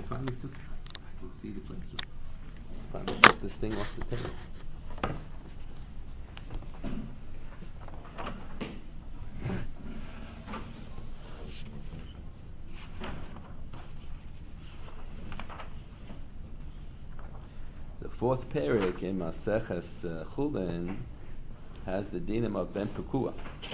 finally took. I can see the place. Finally took this thing off the table. The fourth parak in Maseches Chulin has the dinim of Ben Pekua.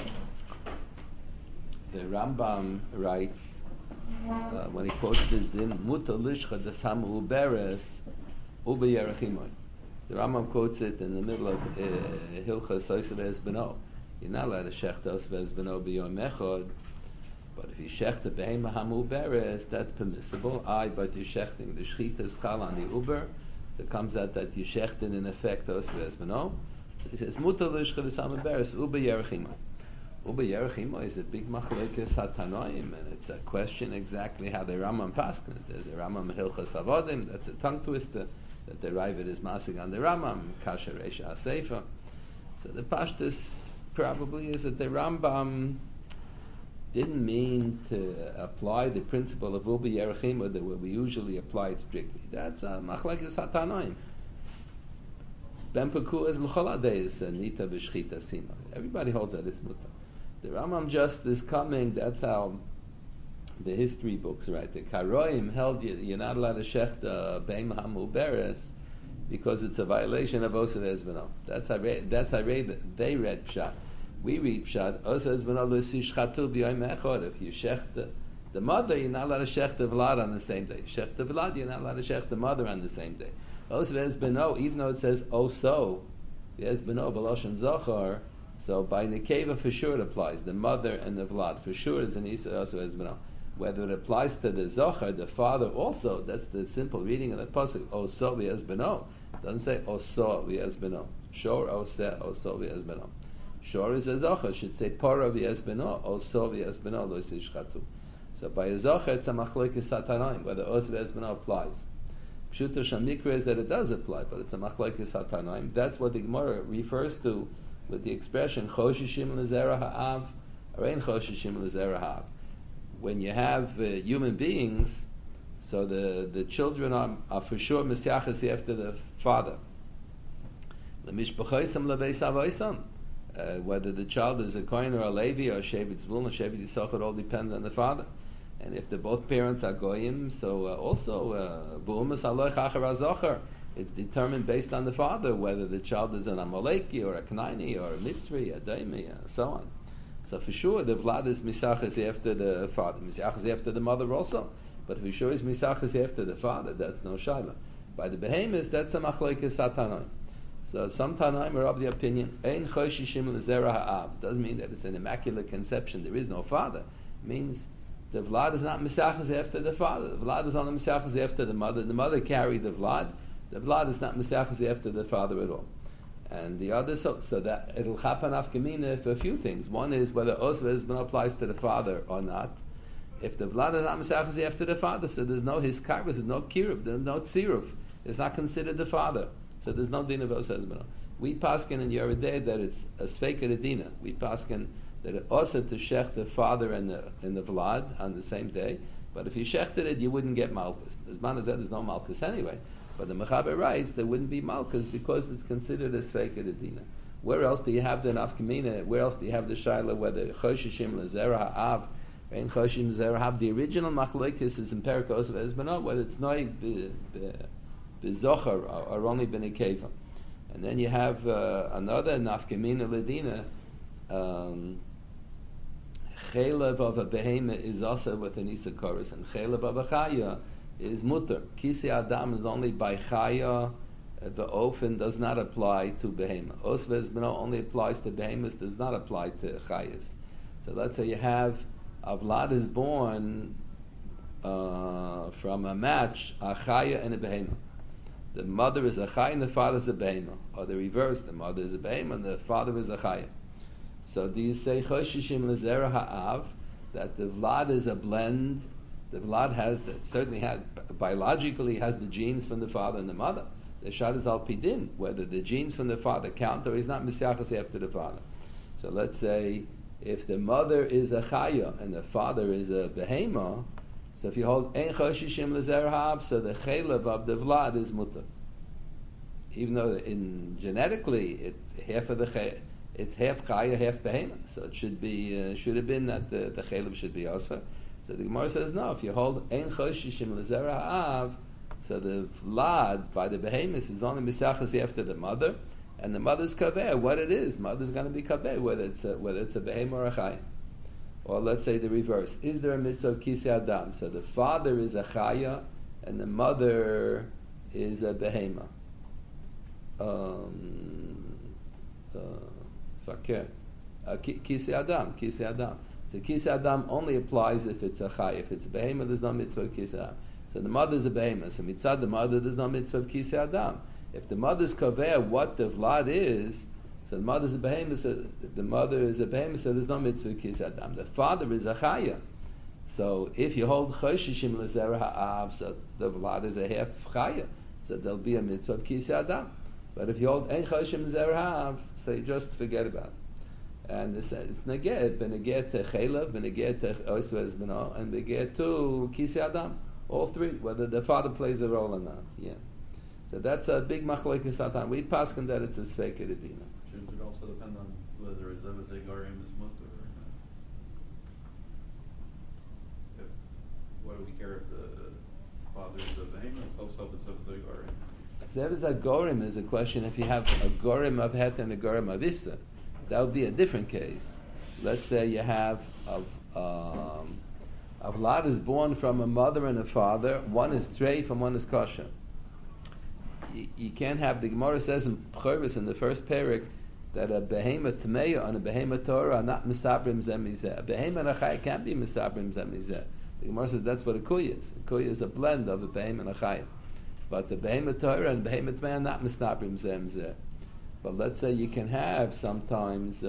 The Rambam writes, when he quotes this din, Muta lishcha desamu uberes ube yerachimoy. The Rambam quotes it in the middle of Hilchas Oseh Beno. You're not allowed to shech Oseh Beno b'yom echad, but if you shech the behema hamu uberes, that's permissible. But you're shechting the shechita schal on the uber, so it comes out that you shechted in effect Oseh Beno. So he says, Muta lishcha desamu uberes ube yerachimoy. Uba Yerachimo is a big machlekes hatanoim, and it's a question exactly how the Rambam paskin it. There's a Rambam Hilchas Avodim, that's a tongue twister, that the Ravid is masig on the Rambam, Kasher Reisha Seifa. So the pashtus probably is that the Rambam didn't mean to apply the principle of Uba Yerachimo the way we usually apply it strictly. That's a machlekes hatanoim. Ben Pekua is l'choladeis nita b'shchita sima. Everybody holds that it's muta. The Rambam just is coming. That's how the history books write. The Karoim held you're not allowed to shech the beim hamuberes because it's a violation of Oseh Ezbeno. That's how they read pshat. We read pshat. Oseh Ezbeno l'sishchatu b'yom echad. If you shech the mother, you're not allowed to shech the vlad on the same day. Shech the vlad, you're not allowed to shech the mother on the same day. Oseh Ezbeno, even though it says oso, Ezbeno b'loshen zochar. So by Nekeva for sure it applies. The mother and the Vlad for sure is an Isa also as Beno. Whether it applies to the Zohar, the father also, that's the simple reading of the pasuk. Oso v'yaz Beno. Doesn't say Oso v'yaz Beno. Shor Oseh Oso v'yaz Beno. Shor is a Zohar. Should say Para v'yaz Beno. Oso v'yaz Beno lo yishchatu. So by a Zohar it's a machlekes satanaim. Whether Oso v'yaz Beno applies. Pshuto Shamikra is that it does apply, but it's a machlekes satanaim. That's what the Gemara refers to with the expression choshishim l'zera ha'av, arein choshishim l'zera ha'av. When you have human beings, so the children are for sure misyachas after the father. L'mishpachoisam lebeis avoisam. Whether the child is a kohen or a levi or a shevet zvulun or shevet yisachar, all depends on the father. And if both parents are goyim, so also b'umas aloich achar hazochar. It's determined based on the father whether the child is an Amaleki or a Knaini or a Mitzri, a Daimi, and so on. So for sure, the Vlad is Misachas after the father, Misachas after the mother also. But if he sure is Misachas after the father, that's no Shaila. By the Behemoths, that's a Machlekes Satanoim. So some Tanaim are of the opinion, Ein Choshishim L'Zera Ha'av. Doesn't mean that it's an immaculate conception, there is no father. It means the Vlad is not Misachas after the father. The Vlad is only Misachas after the mother. The mother carried the Vlad. The Vlad is not Misachas after the father at all. And the other, so that it'll happen afkamina for a few things. One is whether Oseh Ezbeno applies to the father or not. If the Vlad is not Misachas after the father, so there's no Hiskarvus, there's no Kiruv, there's no Tziruf. It's not considered the father. So there's no din of Oseh Ezbeno. We paskin in Yeridei that it's a Sveika Dina. We paskin that it also to shech the father and the Vlad on the same day. But if you shechted it, you wouldn't get Malkus. As man as that, there's no Malkus anyway. But the Mechaber writes there wouldn't be Malkus because it's considered a Sveika Dina. Where else do you have the Nafkamina? Where else do you have the Shaila whether Choshishim L'Zera Ha'av and Choshishim L'Zera Ha'av? The original Machlekes is in Perek Oseh Ezbeno, whether it's Noig B'Zochar or only B'Nekeva. And then you have another Nafkamina Ladina. Chelev of a behema is also with an Issacharis, and Chelev of a Chaya is mutter. Kisi Adam is only by Chaya. The ofen does not apply to behema. Oseh Ezbeno only applies to behemoths, does not apply to Chayas. So let's say you have a Vlad is born from a match, a Chaya and a behema. The mother is a Chaya and the father is a behema. Or the reverse, the mother is a behema and the father is a Chaya. So do you say Choshishim L'Zera Ha'av, that the Vlad is a blend? The Vlad biologically has the genes from the father and the mother. The Shad is Al Pidin, whether the genes from the father count or he's not Misyachas after the father. So let's say if the mother is a Chaya and the father is a Behema, So if you hold ein choshishim l'zera ha'av, so the chaylev of the vlad is mutter. Even though genetically it's half of it's half chaya, half behema, so it should have been that the chaylev should be also. So the Gemara says no. If you hold ein choshishim l'zera ha'av, so the vlad by the behemoth is only misachas after the mother, and the mother's kaveh what it is. The mother's going to be kaveh whether it's a behemoth or a chaya. Or let's say the reverse. Is there a mitzvah of kisei adam? So the father is a chaya and the mother is a behema. Fakir. Kisei adam. So kisei adam only applies if it's a chaya. If it's a behema, there's no mitzvah of kisei adam. So the mother is a behema. So mitzad the mother, there's no mitzvah of kisei adam. If the mother's kaveh what the vlad is, so the mother is a behemoth, so there's no mitzvah kisei adam. The father is a chaya. So if you hold choshishim l'zera ha'av, so the vlad is a half chaya. So there'll be a mitzvah of kisei adam. But if you hold ein choshishim l'zera ha'av, so you just forget about it. And it's neget, beneget to chaylev, beneget to osvez beno, and beneget to kisei adam. All three, whether the father plays a role or not. Yeah. So that's a big machlokes satan. We paskin that it's a sveika divina. Should it also depend on whether Zev Zegarim is mutter or not? What do we care if the father is a behemoth? Also, if it's Zev Zegarim. Zev Zegarim is a question if you have a gorim of het and a gorim of issa. That would be a different case. Let's say you have a vlad is born from a mother and a father. One is treif and one is kosher. You can't have, the Gemara says in Pchorus in the first parak that a behemoth tmeya and a behemoth Torah are not misabrim zemizeh. A behemoth and a chaya can't be misabrim zemizeh. The Gemara says that's what a kuy is. A kuy is a blend of a behemoth and a chaya. But the behemoth Torah and behemoth tmeya are not misabrim zemizeh. But let's say you can have sometimes,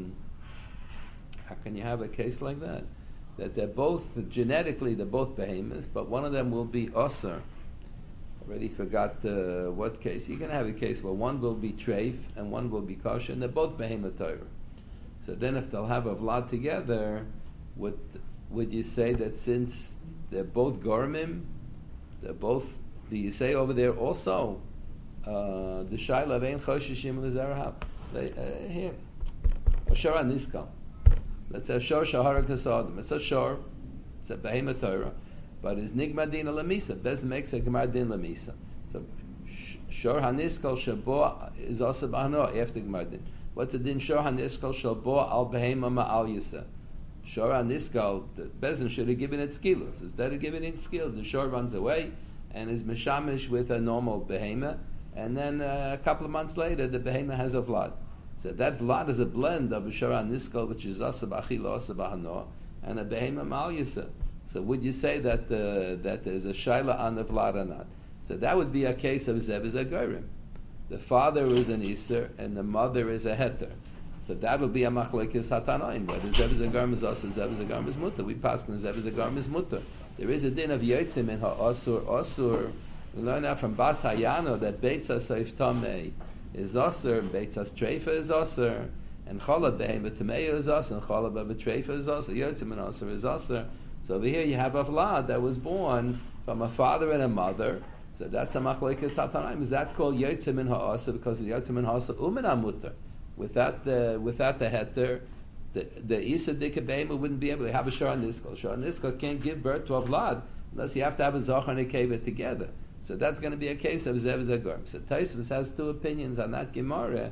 how can you have a case like that? That they're both, genetically they're both behemoths, but one of them will be osir. Already forgot what case. You can have a case where one will be treif and one will be kosher, and they're both behemoth Torah. So then, if they'll have a vlad together, would you say that since they're both gormim, they're both? Do you say over there also the shaila vein choshishim l'zerahav? Here, ashar niskal. Let's say ashar shahara kasadim. It's a shor. It's a behemoth Torah. But is nigma din lamisa? Bezin makes a gemar din lamisa. So shor haniskal shabo is also bahano after gemar din. What's the din shor haniskal shabo al behema ma'al yisa? Shor haniskal, the bezin should have given it skilus. Instead of giving it skill, the shor runs away and is mishamish with a normal behema, and then a couple of months later the behema has a vlad. So that vlad is a blend of a shor haniskal, which is asa b'achila, asa bahano, and a behema ma'al yisa. So would you say that that there's a shaila on the vlad or not? So that would be a case of zev zegarim. The father is an iser and the mother is a heter. So that would be a machlekes hatanoim. Whether zev zegarim is also zev zegarim is mutter. We pass on zev zegarim is mutter. There is a din of yotzim in ha'asur. We learn out from Bas Hayano that beitza seif tamei is asur, beitza streifa is asur, and chalad behemoth tamei is asur, and chalad behetreifa is asur. Yotzim and asur is asur. So over here you have a vlad that was born from a father and a mother. So that's a machlekes hatanaim. Is that called yotzim in ha'asa because the yotzim in ha'asa umin mutter? Without the heter, the isa dikabema wouldn't be able to have a shor niskal. Shor niskal can't give birth to a vlad unless you have to have a zachar and a keva together. So that's going to be a case of zev zagor. So Tosfos has two opinions on that Gemara.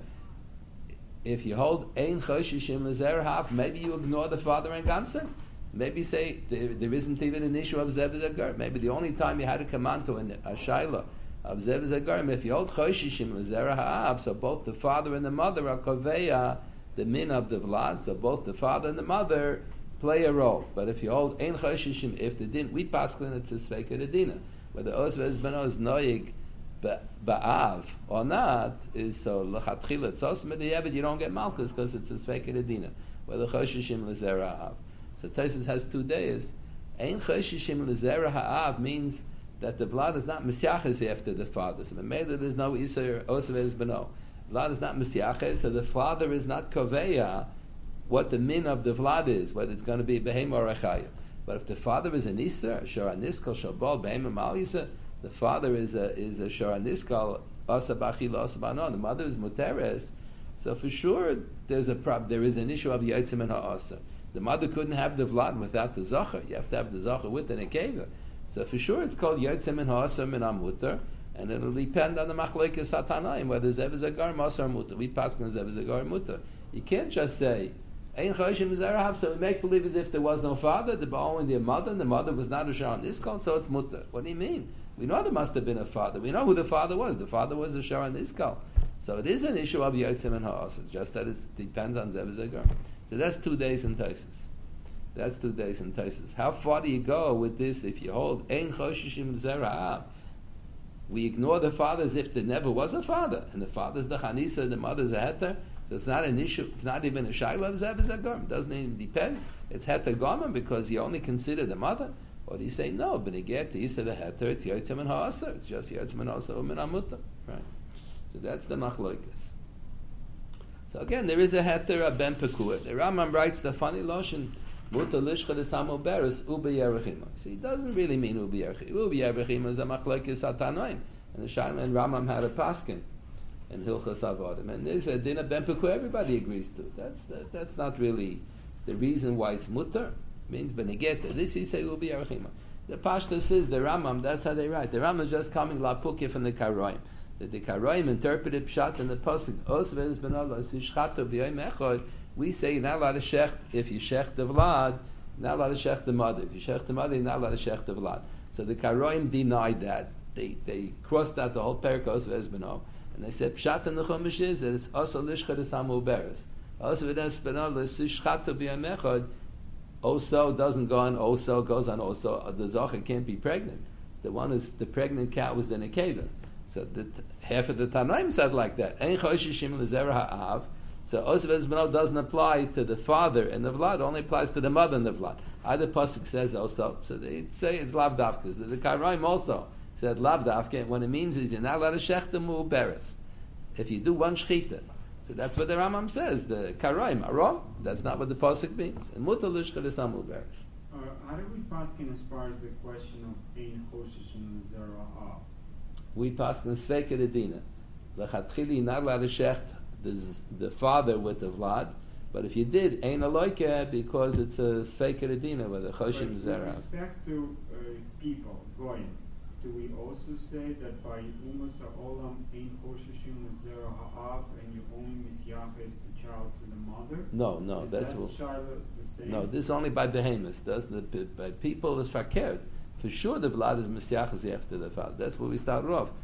If you hold ein choshishim l'zerahav, maybe you ignore the father and ganzen. Maybe say there isn't even an issue of zev zagar. Maybe the only time you had to come on to a shaila of zev zagar, if you hold choshishim l'zera ha'av, so both the father and the mother are koveya the min of the vlad. So both the father and the mother play a role. But if you hold ein choshishim, if the din we paskin it's a sveika dedina. Whether osvez beno is noyig ba'av or not is so lechatchila it's osmed but you don't get malchus because it's a sveika dedina. Whether choshishim l'zera ha'av. So Tosfos has 2 days. Ein choshishim l'zera ha'av means that the vlad is not misyaches after the father. So maybe there's no iser osvez beno. Vlad is not misyaches, so the father is not koveya what the min of the vlad is, whether it's going to be a behema or a chaya. But if the father is an Isser, Shara Niskal Shabal Be'emim Al Yisa, the father is a Shara Niskal Asa Bachila Asa Ba'anon, the mother is Muteres, so for sure there is an issue of Yitzim and Ha'asa. The mother couldn't have the Vlad without the Zachar. You have to have the Zachar with the Nekeva. So for sure it's called Yitzim and Ha'asa Min Amutar, and it'll depend on the Machlekes Satanaim, whether Zev is a Gar Masar Mutar. We pass on Zev is a Gar Mutar. You can't just say, Ein Chayshim Zerahav, so we make believe as if there was no father, there was only their mother, and the mother was not a Sharon Niskal, so it's Mutar. What do you mean? We know there must have been a father. We know who the father was. The father was a Sharon Niskal. So it is an issue of Yitzim and Ha'as. It's just that it depends on Zev Zegar. So that's 2 days in Taisus. That's 2 days in Taisus. How far do you go with this if you hold Ein Choshishim Zera'ah? We ignore the father as if there never was a father. And the father's the Chanisa, the mother's a Heter. So it's not an issue. It's not even a Shaila of Zev Zegar. It doesn't even depend. It's Heter Gomer because you only consider the mother. Or do you say no? But again, you say the Heter, it's Yitzim and Ha'as. It's just Yitzim and Ha'as Min Amuta. Right? So that's the Machlokas. So again, there is a Heter, a Ben Pekuah. The Rambam writes the funny lotion, Muta Lishcha Desamo Beres, Ube Yerechima. See, it doesn't really mean Ube Yerechima. Ube Yerechima is a Machlokas Atanoim. And the Shaila and Rambam had a Paskin in Hilchas Avodim. And there's a Din of Ben Pekuah everybody agrees to. That's not really the reason why it's Mutter. Means Benegeta. This he say Ube Yerechima. The Pashta says, the Rambam, that's how they write. The Rambam is just coming Lapukya from the Karoim. The Karoim interpreted Pshat in the Pasuk, Osvez ben Allah, Sishchato b'yoyim echad. We say you're not allowed to shecht if you shecht the Vlad, not allowed to shecht the mother. If you shecht the mother, you're not allowed to shecht the Vlad. So the Karoim denied that. They crossed out the whole parak Osvez ben Allah. And they said, Pshat in the Chumash is that it's Oso lishcha desamu beres. Osvez ben Allah, Sishchato b'yoyim echad. Oso doesn't go on Oso, goes on Oso. The Zocher can't be pregnant. The pregnant cat was the Nekeva. So half of the Tanaim said like that. Ein choshishim l'zera ha'av. So Osvez Benal doesn't apply to the father and the Vlad, only applies to the mother and the Vlad. Either Pasuk says also, so they say it's Lav Davka. The Karaim also said Lav Davka. What it means is you're not allowed to shech the mu'beres if you do one shchita. So that's what the Rambam says. The Karaim are wrong. That's not what the Pasuk means. And mutar lishcha l'sam mu'beres. How do we paskin as far as the question of Ein choshishim l'zera ha'av? We pass in Sveika Dedina. L'chatchili not allowed to shecht the father with the Vlad, but if you did, ain't a loike because it's a Sveika Dedina with a Choshim Zera. With respect to people, Goyim, do we also say that by Umas Ha'olam ain't Choshishim Zera Ha'av and you only misyaches the child to the mother? No, is that's that what. the same? No, this is only by behemoths. By people is fakert. For sure, the Vlad is Mesiachas after the father. That's where we started off.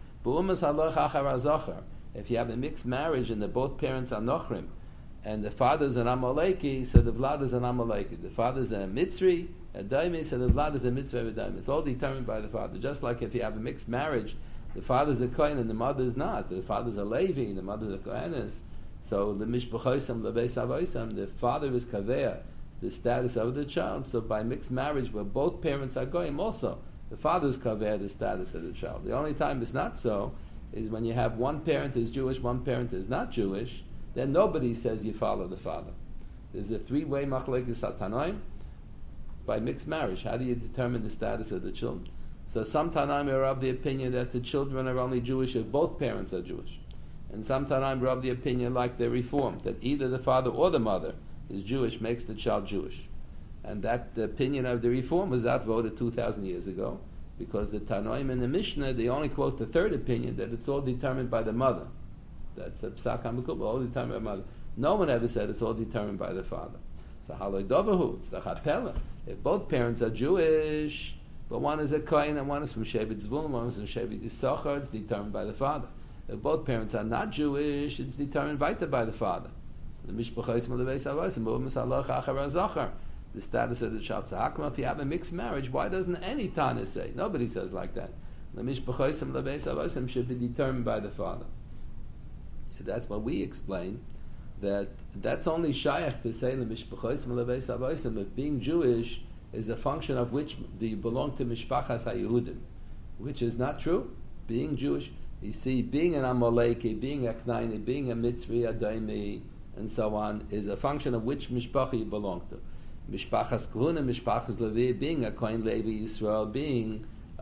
If you have a mixed marriage and both parents are Nochrim, and the father is an Amaleki, so the Vlad is an Amaleki. The father is a Mitzri, a Daimi, so the Vlad is a Mitzri, a Daimi. It's all determined by the father. Just like if you have a mixed marriage, the father is a Kohen and the mother is not. The father is a Levi and the mother is a Kohenes. So the Mishpachoisam, the Beis Avoisam, the father is Kaveah, the status of the child. So by mixed marriage where both parents are going also, the father is Kaveah, the status of the child. The only time it's not so is when you have one parent is Jewish, one parent is not Jewish, then nobody says you follow the father. There's a three-way machlekes Tanoim by mixed marriage. How do you determine the status of the children? So some Tanoim are of the opinion that the children are only Jewish if both parents are Jewish. And some Tanoim are of the opinion, like they're Reformed, that either the father or the mother is Jewish, makes the child Jewish. And that the opinion of the Reform was outvoted 2,000 years ago, because the Tanoim in the Mishnah, they only quote the third opinion, that it's all determined by the mother. That's a Psak HaMekubal, all determined by the mother. No one ever said it's all determined by the father. So Haloi Dovahu, it's the Chapela. If both parents are Jewish, but one is a Kohen and one is from Shevet Zvulun, one is from Shevet Yisachar, it's determined by the father. If both parents are not Jewish, it's determined weiter by the father. The Mishpachois Malaveis Avosim, Umas Allah Achar Zachar. The status of the child. So how come if you have a mixed marriage, why doesn't any Tana say? Nobody says like that. The Mishpachois Malaveis Avosim should be determined by the father. So that's what we explain. That's only Shayach to say the Mishpachois Malaveis Avosim, that being Jewish is a function of which do you belong to Mishpachas HaYehudim, which is not true. Being Jewish, you see, being an Amaleki, being a Knaini, being a Mitzri, a Daimi, and so on, is a function of which Mishpacha you belong to. Mishpachas Kahuna, Mishpachas Levi being a Kohen Levi Yisrael being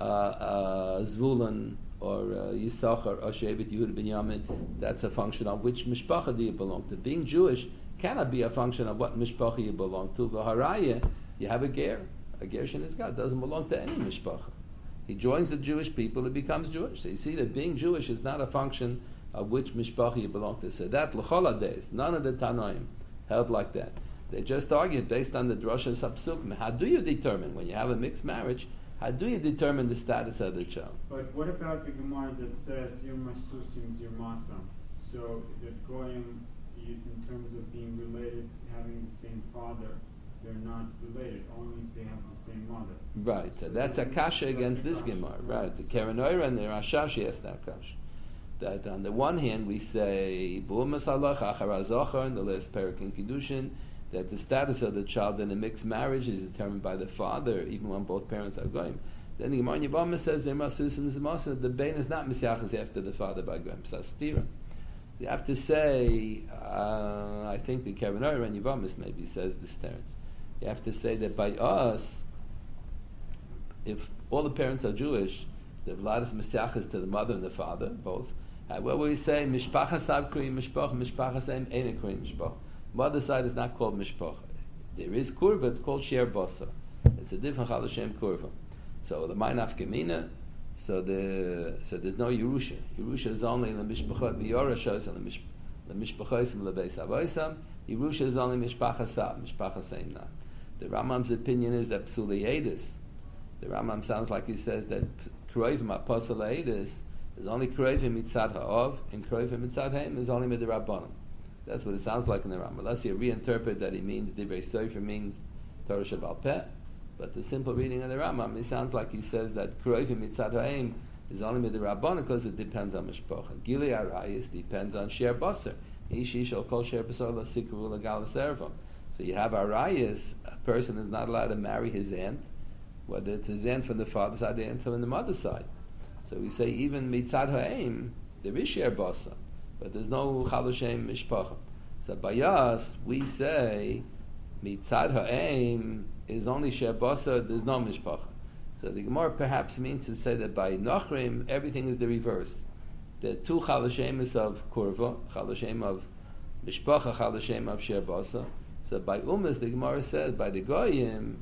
Zvulun or Yisachar or Shevet Yehuda Binyamin. That's a function of which Mishpacha do you belong to. Being Jewish cannot be a function of what Mishpacha you belong to. V'haraya, you have a ger. A ger shenizgah doesn't belong to any Mishpacha. He joins the Jewish people, he becomes Jewish. So you see that being Jewish is not a function of which Mishpacha you belong to. So that l'chol days, none of the Tanoim held like that. They just argued based on the drashas hapsukim. How do you determine when you have a mixed marriage? How do you determine the status of the child? But what about the Gemara that says Zir Masusim, Zir Masam? So that Goyim, in terms of being related, having the same father, they're not related, only if they have the same mother. Right, so that's a kasha against this Gemara. Right, the Keren Oira and the Rashashi has that kasha. That on the one hand we say Bu'umas halach achar zochar in the last parak in Kiddushin, that the status of the child in a mixed marriage is determined by the father, even when both parents are going. Then the Gemara in Yevamah says the bain is not misyachas after the father by going psastira. So you have to say, I think the Keren Oira in Yevamah maybe says this terence. You have to say that by us, if all the parents are Jewish, the vlad is misyachas to the mother and the father, both. Where we say mishpachas av kri mishpach, mishpachas em ein kri mishpach. Mother side is not called mishpach. There is kurva, it's called sher basa. It's a different chalashem kurva. So the ma'inaf gemina. So there's no Yerusha. Yerusha is only in the mishpachot v'yorashos and the mishpachos and lebeis avoisam. Yerusha is only mishpachas av, mishpachas em not. The Rambam's opinion is that psuli edis. The Rambam sounds like he says that kroivim apostle edis is only kroivim mitzad ha'ov and kroivim mitzad ha'im is only midrabanan. That's what it sounds like in the Rambam. Unless you reinterpret that he means divrei sofer means Torah Shabbat Peh. But the simple reading of the Rambam, it sounds like he says that kroivim mitzad ha'im is only midrabanan because it depends on mishpacha. Gili arayis depends on sher basar. Ish shall call sher basar la sikru la galas ervam. So you have arayis. A person is not allowed to marry his aunt, whether it's his aunt from the father's side or aunt from the mother's side. So we say even mitzad ha'im, there is sher basa, but there's no chalushem mishpacha. So by us, we say mitzad ha'im is only sher basa, there's no mishpacha. So the Gemara perhaps means to say that by Nachrim, everything is the reverse. The two chalushemis of kurva, chalushem of mishpacha, chalushem of sher basa. So by Umas, the Gemara says, by the Goyim,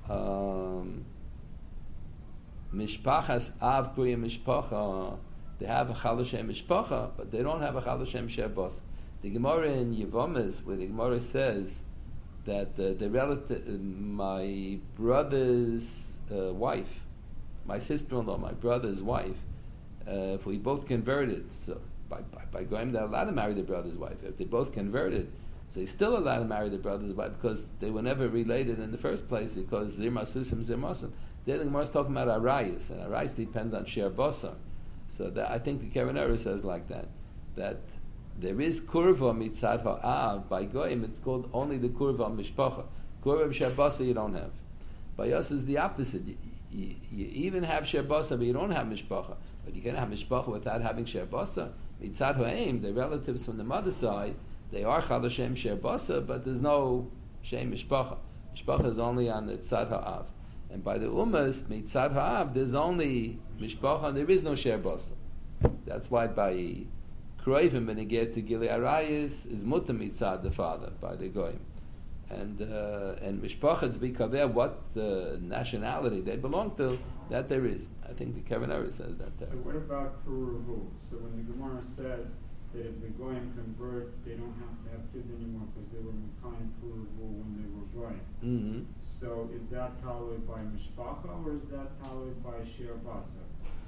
Mishpachas Av Kriya Mishpacha, they have a Chalashem Mishpacha, but they don't have a Chalashem Sherbos. The Gemara in Yevomis, where the Gemara says that the relative, my brother's wife, my sister-in-law, my brother's wife, if we both converted, so by Goyim, they're allowed to marry their brother's wife. If they both converted, so he's still allowed to marry the brother's wife because they were never related in the first place because Zir Masusim, Zir Masim. The Gemara is talking about Arayis, and Arayis depends on Sher Basar. So that, I think the Keren Oira says like that there is Kurva Mitzad Ha'av, by Goyim it's called only the Kurva Mishpacha. Kurva Sher Basar you don't have. By us is the opposite. You even have Sher Basar, but you don't have Mishpacha. But you can have Mishpacha without having Sher Basar. Mitzad Ha'aim, the relatives from the mother's side, they are Chalashem Sher Basa, but there's no Shem Mishpacha. Mishpacha is only on the Tzad Ha'av. And by the Umas, Mitzad Ha'av, there's only Mishpacha, and there is no Sher Basa. That's why by Kroivim, when you get to Gili Arayis, is Muta Mitzad, the father, by the Goyim. And Mishpacha, to be Kaveh, what nationality they belong to, that there is. I think the Keren Oira says that there. So what about Puruvu? So when the Gemara says that if the Goyim convert, they don't have to have kids anymore because they were Mekayim Puruvu when they were Goyim. Mm-hmm. So is that tolerated by Mishpacha or is that tolerated by Sher Basa?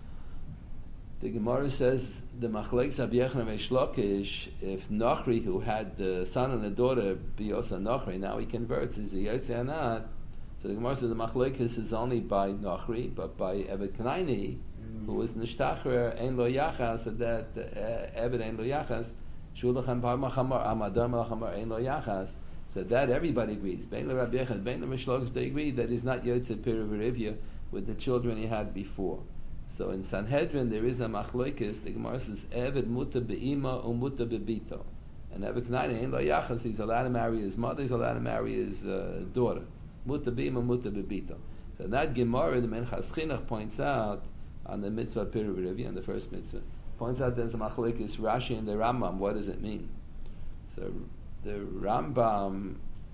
The Gemara says the Machlekes of Yechon and Shlokish, if Nachri, who had the son and the daughter, be also Nachri, now he converts, is he Yotze or not? So the Gemara says the Machlekes is only by Nachri, but by Evet Kanaini, who was Nishtachrer, Ein Lo Yachas, so that Evet Ein Lo Yachas, Shulachan Bar Machamar, Amadar Machamar Ein Lo Yachas, so that everybody agrees. Bein Lo Rabbi Yechon, Bein Lo Shlokish, they agree that he's not Yotze Pirav Rivya with the children he had before. So in Sanhedrin there is a machlokes. The Gemara says Eved muta be'ima or muta be'bito, and Eved Knaini Ein Lo Yachas, he's allowed to marry his mother, he's allowed to marry his daughter. muta bima, muta bebito. So that Gemara, the Menchas Chinuch points out on the mitzvah Piruv on the first mitzvah, points out there's a machlekes Rashi and the Rambam. What does it mean? So the Rambam,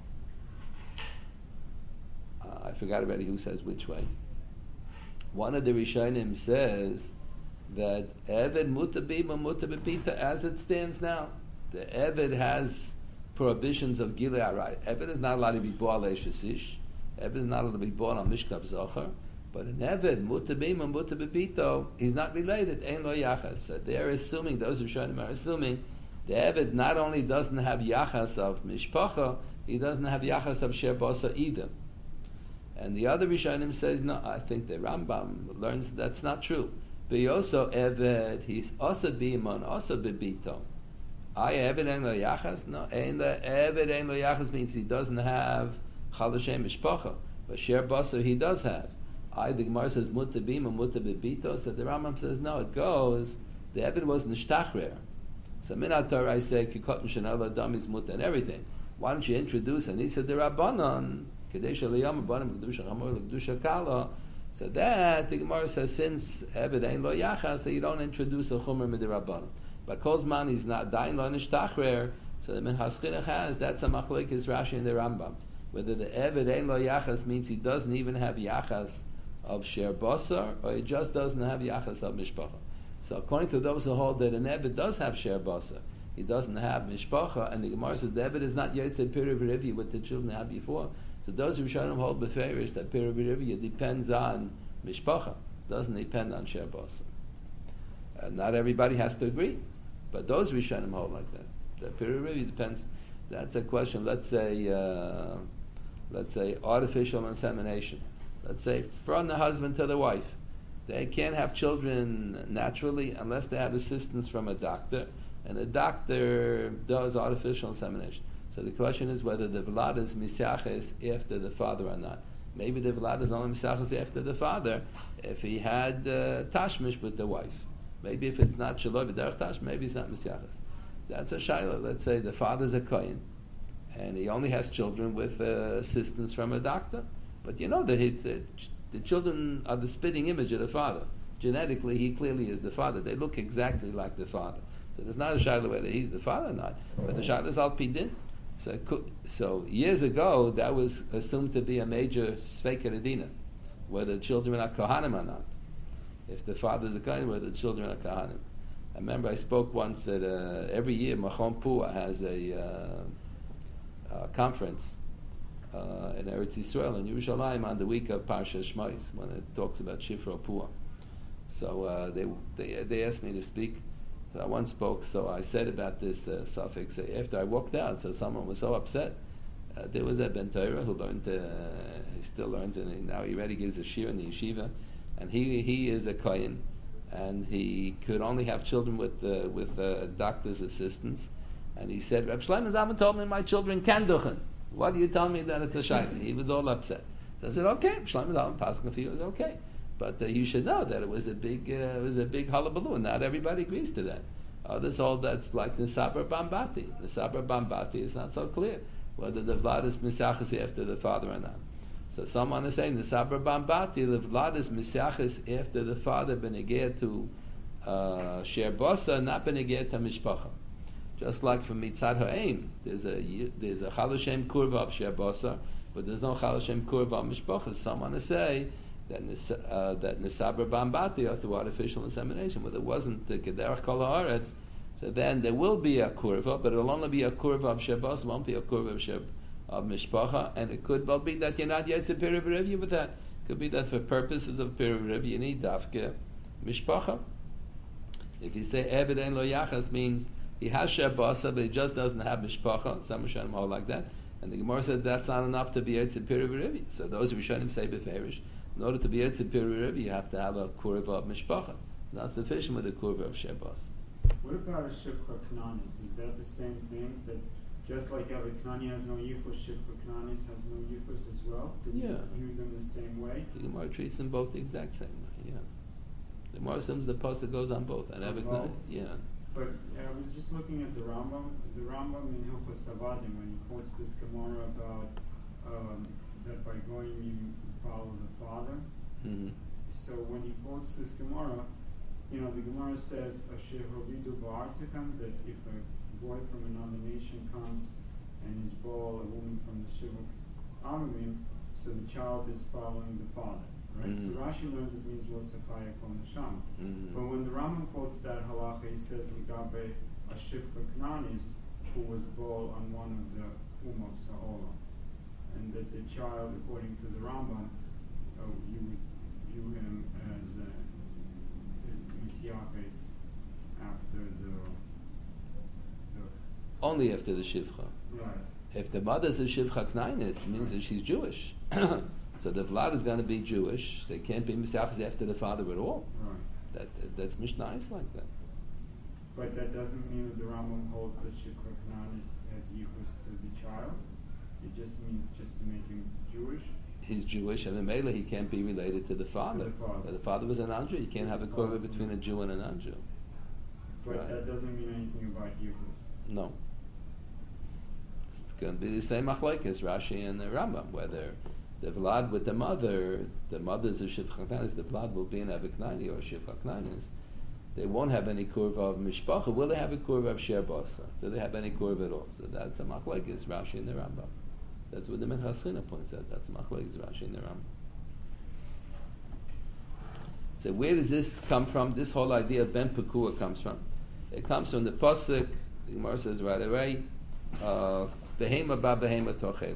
I forgot already who says which way. One of the Rishonim says that Eved muta bima, muta bebita as it stands now. The Eved has prohibitions of Gilei Arai. Eved is not allowed to be born al Shasish. Eved is not allowed to be born on Mishkav Zocher. But an Eved, muta bima, muta bebito, he's not related. Ein lo yachas. So they're assuming, those Rishonim are assuming, the Eved not only doesn't have yachas of Mishpacha, he doesn't have yachas of Sher Basa either. And the other Rishonim says, no, I think the Rambam learns that's not true. Beyoso Eved, he's also bimon, also bebito. I Eved ein lo yachas? No, Eved ein lo yachas means he doesn't have chalashem mishpacha, but Sher Basa he does have. The Gemara says muta bima, muta bebito, so the Rambam says, no, it goes, the Eved was nishtachrer. So Minat Torah I say, Kikot Mishanel Adam is muta and everything. Why don't you introduce an Isa de Rabbanon, Kadesha Liyam, Abanim, Kedusha Chamor, Kedusha Kala. So that, the Gemara says, since Eved Ein Lo Yachas, so you don't introduce a Chomer Mid Rabbanon. But Kozman is not Dain Lo Nishtachrer, so the Minchas Chinuch has, that's a machlekes Rashi and the Rambam. Whether the Eved Ein Lo Yachas means he doesn't even have Yachas of Sher Basar, or he just doesn't have Yachas of Mishpacha. So according to those who hold that an Eved does have Sher Basa, he doesn't have Mishpacha, and the Gemara says the Eved is not Yotzei Piruv Revi, what the children had before. So those who Rishonim hold beferish that Piruv Revi depends on Mishpacha, doesn't depend on Sher Basa. Not everybody has to agree, but those Rishonim hold like that. That Piruv Revi depends. That's a question. Let's say artificial insemination. Let's say from the husband to the wife. They can't have children naturally unless they have assistance from a doctor, and the doctor does artificial insemination. So the question is whether the vlad is misaches after the father or not. Maybe the vlad is only misaches after the father if he had tashmish with the wife. Maybe if it's not shaloi v'derech tash, maybe it's not misaches. That's a shayla. Let's say the father's a kohen, and he only has children with assistance from a doctor. But you know that the children are the spitting image of the father. Genetically, he clearly is the father. They look exactly like the father. So there's not a shayla whether he's the father or not, but the shayla is al pidin. So years ago, that was assumed to be a major sveika redina, whether the children are kohanim or not. If the father is a kohen, whether the children are kohanim. I remember I spoke once that every year Machon Pua has a conference in Eretz Yisrael in Yerushalayim on the week of Parsha Shmos when it talks about Shifra Pua. So they asked me to speak. I once spoke, so I said about this suffix. After I walked out, so someone was so upset. There was a Ben Torah who learned, he still learns, and now he already gives a shir in the yeshiva, and he is a kohen, and he could only have children with doctor's assistance. And he said, Reb Shlomo Zalman told me my children can duchen. Why do you tell me that it's a shayla? He was all upset. So I said, okay, Shlomo Zalman Paskin for you is okay. But you should know that it was a big hullabaloo, and not everybody agrees to that. Others hold that's like Nisabar Bambati. Nisabar Bambati is not so clear whether the Vlad is Misachis after the father or not. So someone is saying Nisabar Bambati, the Vlad is Misachis after the father, benegeh to Sher Basa, not benegeh to Mishpacha. Just like for Mitzad Ha'im, there's a Chalashem Kurva of Sher Basa, but there's no Chalashem Kurva of Mishpacha. Someone is saying that Nisabar Bambati or through artificial insemination, but it wasn't the Kederach Kol Haaretz, so then there will be a kurva, but it'll only be a kurva of Shabbos, won't be a kurva of Mishpacha, and it could well be that you're not yet to Piruv Revi with that. It could be that for purposes of Piruv Revi you need Dafke Mishpacha. If you say Eved Ein Lo Yachas means he has Shabbos, but he just doesn't have Mishpacha, some Rishonim hold like that, and the Gemara says that's not enough to be Yetz Piruv Revi. So those Rishonim say Beferish, in order to be Yetz Piruv Revi, you have to have a kurva of Mishpacha. Not sufficient with a kurva of Shabbos. What about a Shifra Knanis? Is that the same thing? That just like Eved Knani has no yichus, Shifra Knanis has no yichus as well? Do we view them the same way? The Gemara treats them both the exact same way, yeah. The Gemara assumes the pasuk goes on both, and Eved Knani, yeah. But I was just looking at the Rambam in Hilchos Savadim, when he quotes this Gemara about that by going you follow the father. Mm-hmm. So when he quotes this Gemara, the Gemara says, Asher Holidu Ba'artzikam, that if a boy from another nation comes and is ball a woman from the Shivuk Amim, so the child is following the father, right? Mm-hmm. So Rashi learns it means Losafaya Kol Nasham. Mm-hmm. But when the Rambam quotes that halacha, he says, Ligabe Ashifra Knanis, who was ball on one of the Umos Ha'olam. And that the child, according to the Rambam, you would view him as Misyafes after the Only after the Shivcha. right. If the mother's a Shivcha Knainis, it means that she's Jewish. So the Vlad is going to be Jewish. They can't be Misyafes after the father at all. Right. That's Mishnah is like that. But that doesn't mean that the Rambam holds that Shifra Knanis as yichus to the child. It just means just to make him Jewish. He's Jewish, and the Mela he can't be related to the father. The father was a non-Jew. You can't have a korban between a Jew and a non-Jew. But Right. that doesn't mean anything about yichus. No. It's going to be the same machlek as Rashi and the Rambam, whether the Vlad with the mother's a Shivcha Knanis, the Vlad will be an Aviknani or a Shivcha Knanis. They won't have any kurva of mishpacha. Will they have a kurva of sher basa? Do they have any kurva at all? So that's a machlekes Rashi and the Rambam. That's what the Minchas China points out. That's a machlekes Rashi and the Rambam. So where does this come from? This whole idea of ben pekua comes from. It comes from the pasuk. The Gemara says right away, behema ba behema tochelu.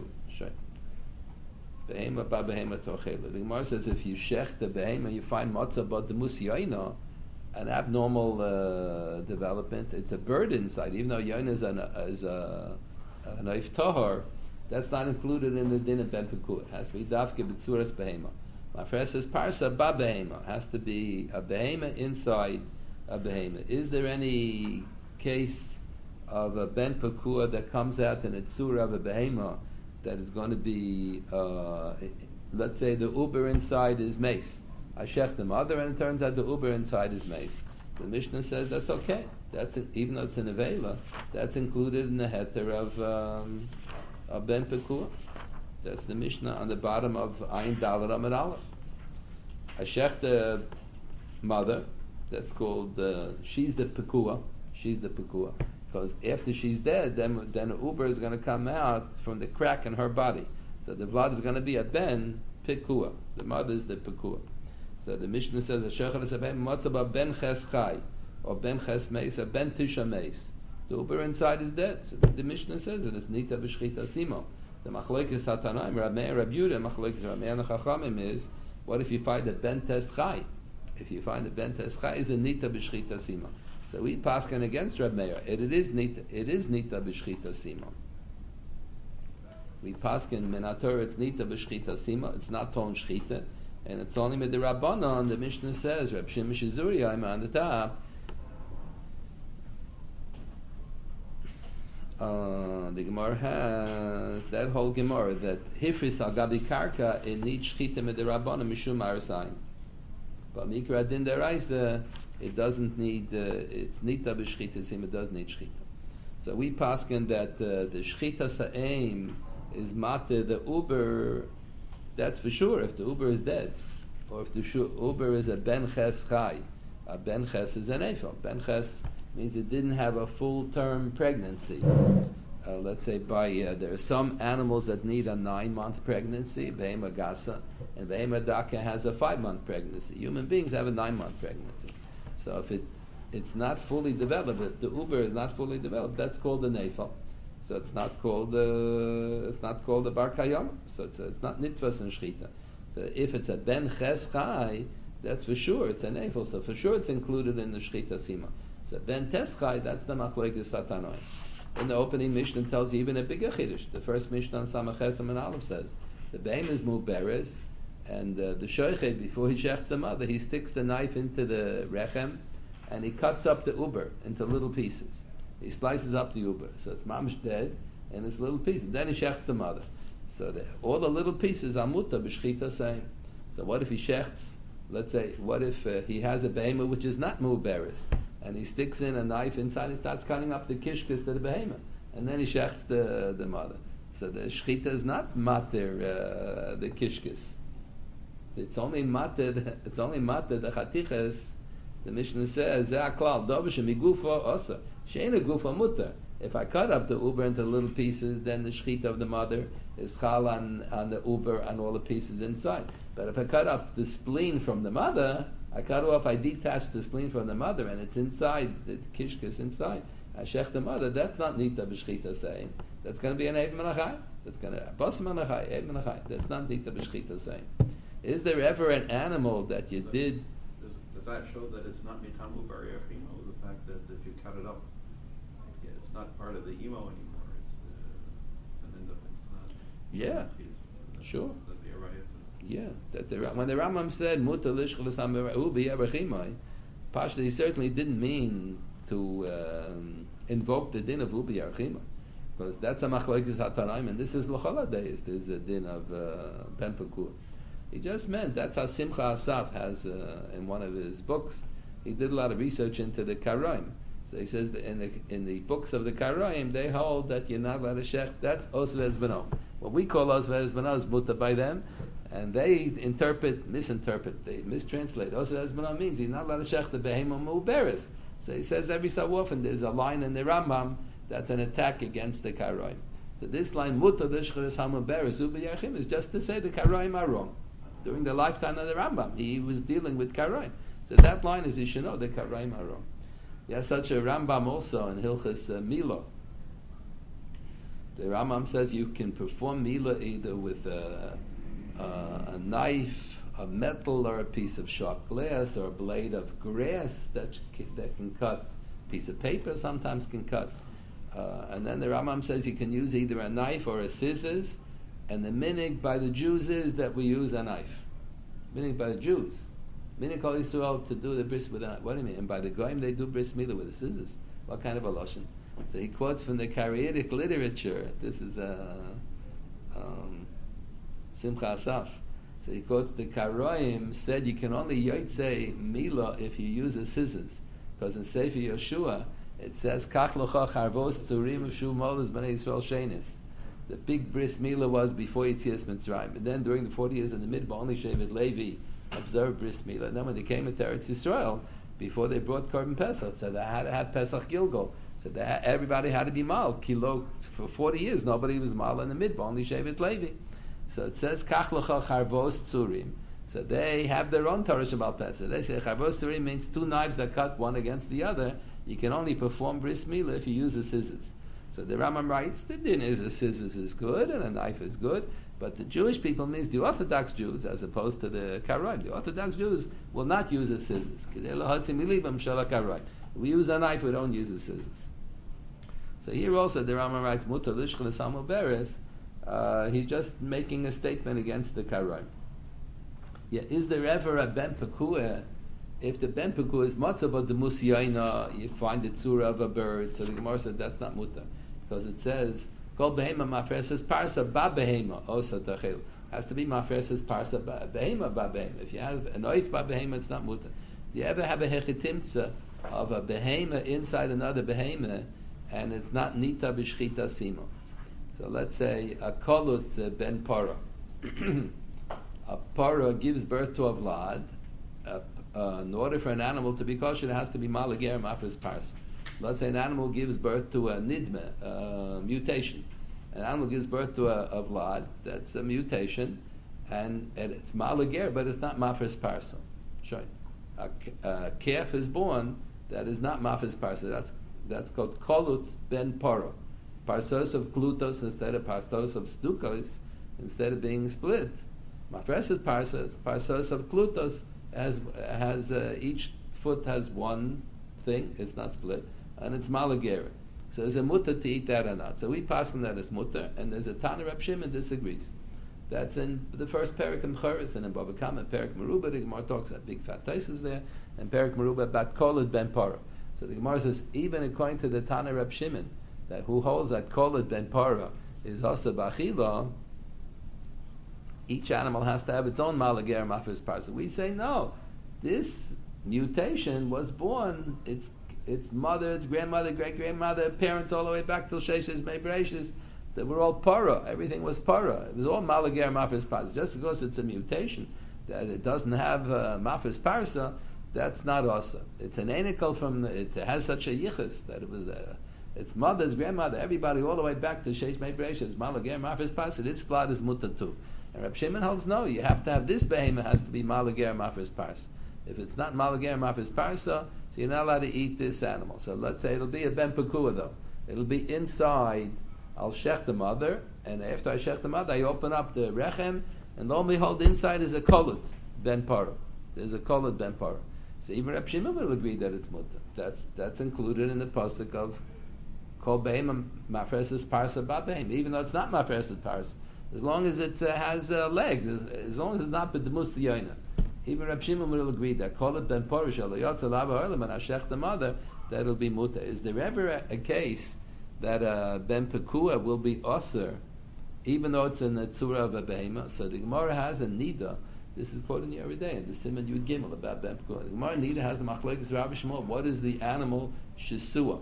Behema ba behema tochelu. The Gemara says if you shech the behema, you find matzah but the musiyayna, an abnormal development. It's a bird inside, even though Yonah is a knife tahar. That's not included in the din of ben pekua. It has to be dafke b'tzuras behema. My friend says parsa ba behema has to be a behema inside a behema. Is there any case of a ben pekua that comes out in a tzura of a behema that is going to be, let's say the uber inside is mace? I shech the mother, and it turns out the uber inside is mace. The Mishnah says that's okay. Even though it's an avela, that's included in the heter of ben pekua. That's the Mishnah on the bottom of Ayin Daled Amud Aleph. I shech the mother. That's called she's the pekua. She's the pekua because after she's dead, then the uber is going to come out from the crack in her body. So the vlad is going to be a ben pekua. The mother is the pekua. So the Mishnah says, "Ashechar esabem matzaba ben ches chai, or ben ches meis, or ben tisha meis." The uber inside is dead. So the Mishnah says that it's nita b'shchita simo. The machlekes Satanaim, Rab Meir, Rab Yehuda, machlekes Rab Meir and Chachamim is, what if you find a ben tes chai? If you find a ben tes chai, is a nita b'shchita simo. So we paskin against Rab Meir. It is nita b'shchita simo. We paskin minator. It's nita b'shchita simo. It's not ton shchita. And it's only with the Rabbanon, the Mishnah says, Reb Shimon Shizuri, I'm on the top. The Gemara has that whole Gemara that Hifris al Gabi Karka in needs Shchita with the Rabbanon Mishum Arasayin. But Mikra Din Deraisa, it doesn't need, it's Nita b'Shchita, it does need Shchita. So we paskin that the Shchita Sa'im is Mate, the Uber. That's for sure. If the uber is dead, or if the uber is a ben ches chai, a ben ches is an ephel. Ben ches means it didn't have a full-term pregnancy. Let's say there are some animals that need a 9-month pregnancy, behema gasa, and behema daka has a 5-month pregnancy. Human beings have a 9-month pregnancy. So if it's not fully developed, if the uber is not fully developed, that's called an ephel. So it's not called a bar kayam. So it's not nitfas and shchita. So if it's a ben ches chai, that's for sure it's an ephel. So for sure it's included in the shchita sima. So ben tes chai, that's the machlekes Satanoi. In the opening Mishnah tells you even a bigger chiddush. The first Mishnah on Samach Chesam and Aleph says the behem is muberes, and the shoichet before he shechts the mother, he sticks the knife into the rechem, and he cuts up the uber into little pieces. He slices up the uber, so it's mamish dead, and it's little pieces. Then he shechts the mother. So all the little pieces are muta b'shchita same. So what if he shechts? Let's say, what if he has a behemoth which is not muberes, and he sticks in a knife inside, he starts cutting up the kishkas to the behemoth, and then he shechts the mother. So the shchita is not mater the kishkis. It's only mater the chatichas. The Mishnah says ze'aklal dovish migufa osa she'ena gufa mutter. If I cut up the uber into little pieces, then the shchita of the mother is chal on the uber and all the pieces inside. But if I cut up the spleen from the mother, I detach the spleen from the mother and it's inside, the kishkis inside, I shech the mother, that's not nita b'shchita saying. That's going to be an ev menachai. That's going to bas menachai, ev menachai. That's not nita b'shchita saying. Is there ever an animal that you did? Does that show that it's not mitamu bariachimo? The fact that if you cut it up, it's not part of the emo anymore. It's an end up. It's not. Yeah, sure. That'd be a riot. Yeah, that when the Rambam said muta lishchel ubi yerachimai, Pashta he certainly didn't mean to invoke the din of ubi yerachimai, because that's a machlokes hatanaim, and this is l'chol hadayis. This is a din of ben pekur. He just meant that's how Simcha Asaf has in one of his books. He did a lot of research into the Karaim. So he says that in the books of the Karaim, they hold that you're not allowed to shech. That's Osve Ezbeno. What we call Osve Ezbeno is muta by them, and they misinterpret, they mistranslate. Osve Ezbeno means you're not allowed to shech the behema mu'beres. So he says every so often there's a line in the Rambam that's an attack against the Karaim. So this line muta lishcheres hamu'beres ubi yerachim is just to say the Karaim are wrong. During the lifetime of the Rambam, he was dealing with Karaim. So that line is you should know the Karaim are wrong. Yes, such a Rambam also in Hilchas Mila. The Rambam says you can perform Mila either with a knife, a metal, or a piece of sharp glass, or a blade of grass that can cut. A piece of paper sometimes can cut. And then the Rambam says you can use either a knife or a scissors. And the minig by the Jews is that we use a knife. Minig by the Jews. Minig Kol Yisrael to do the bris with a knife. What do you mean? And by the Goyim they do bris milah with the scissors. What kind of a lashon? So he quotes from the Karayitic literature. This is Simcha Asaf. So he quotes the Karaim said you can only yotzei milah if you use the scissors. Because in Sefer Yeshua it says Kach locha charvos tzurim shu molas b'nei Yisrael shenis. The big bris milah was before Yitzias Mitzrayim, and then during the 40 years in the Midbar, only Shevet Levi observed bris milah. And then when they came into Eretz Yisrael, before they brought Korban Pesach, so they had to have Pesach Gilgal. So everybody had to be mal. Kilo for 40 years, nobody was mal in the Midbar, only Shevet Levi. So it says Kach L'cha Charvos Tzurim. So they have their own Torah Shabbat Pesach. They say Charvos Tzurim means two knives that cut one against the other. You can only perform bris milah if you use the scissors. So the Rambam writes, the din is a scissors is good and a knife is good, but the Jewish people means the Orthodox Jews as opposed to the Karaim. The Orthodox Jews will not use the scissors. We use a knife, we don't use the scissors. So here also the Rambam writes, Muta lishchel esamo beres. He's just making a statement against the Karaim. Yeah, is there ever a ben pekuah? If the ben pekuah is matzah, but the musiyayna, you find the tzura of a bird. So the Gemara said that's not mutar, because it says kol behema mafreses parsa ba behema osa tachil. Has to be mafreses parsa ba behema ba behema. If you have an oif ba behema, it's not mutar. Do you ever have a hechitimtza of a behema inside another behema, and it's not nita b'shchita simo? So let's say a kolut ben para. A para gives birth to a vlad. In order for an animal to be kosher, it has to be malager mafres pars. Let's say an animal gives birth to a nidme, mutation. An animal gives birth to a vlad, that's a mutation, and it's malager, but it's not mafres parsa. Sure. A calf is born that is not mafres parsa. That's called kolut ben para. Parsos of klutos instead of parsos of stukos, instead of being split. Mafres is parsa, it's parsos of klutos. Has each foot has one thing, it's not split, and it's malagera. So there's a mutter to eat that or not. So we pass on that as mutter, and there's a Tana Reb Shimon disagrees. That's in the first Perek in Choros, and in Bava Kama, Perek Meruba, the Gemara talks about big fat taises there, and Perek Meruba about Kolod ben Para. So the Gemara says, even according to the Tana Reb Shimon, that who holds that Kolod ben Para is also b'achila, each animal has to have its own malager mafres parsa. We say no. This mutation was born. Its mother, its grandmother, great grandmother, parents all the way back till Sheshes Mebreshis. They were all para. Everything was para. It was all malager mafres parsa. Just because it's a mutation that it doesn't have mafres parsa, that's not asa. It's an anical from it has such a yichus that it was its mother's grandmother, everybody all the way back to Sheish Mei Bereishis. It's malager mafres parsa. This blood is mutter too. And Reb Shimon holds no. You have to have this behemoth has to be malager mafres parsa. If it's not malager mafres parsa, so you're not allowed to eat this animal. So let's say it'll be a ben pekua though. It'll be inside. I'll shech the mother, and after I shech the mother, I open up the rechem, and lo and behold, inside is a kolut ben paro. There's a kolut ben paro. So even Reb Shimon will agree that it's mutter. That's included in the pasuk of kol behem mafreses parsa babehem, even though it's not mafreses parsa. As long as it has a leg, as long as it's not b'demus yoina. Even Reb Shimon will agree that kolut ben paro shel yotza lava olam and I shech the mother, that'll be mutter. Is there ever a case that ben pekua will be osir, even though it's in the tzura of a behema? So the Gemara has a nida. This is quoted here every day in the Siman Yud Gimel about ben pekua. The Gemara nida has a machlekes Rabbi Shmuel. What is the animal shisua?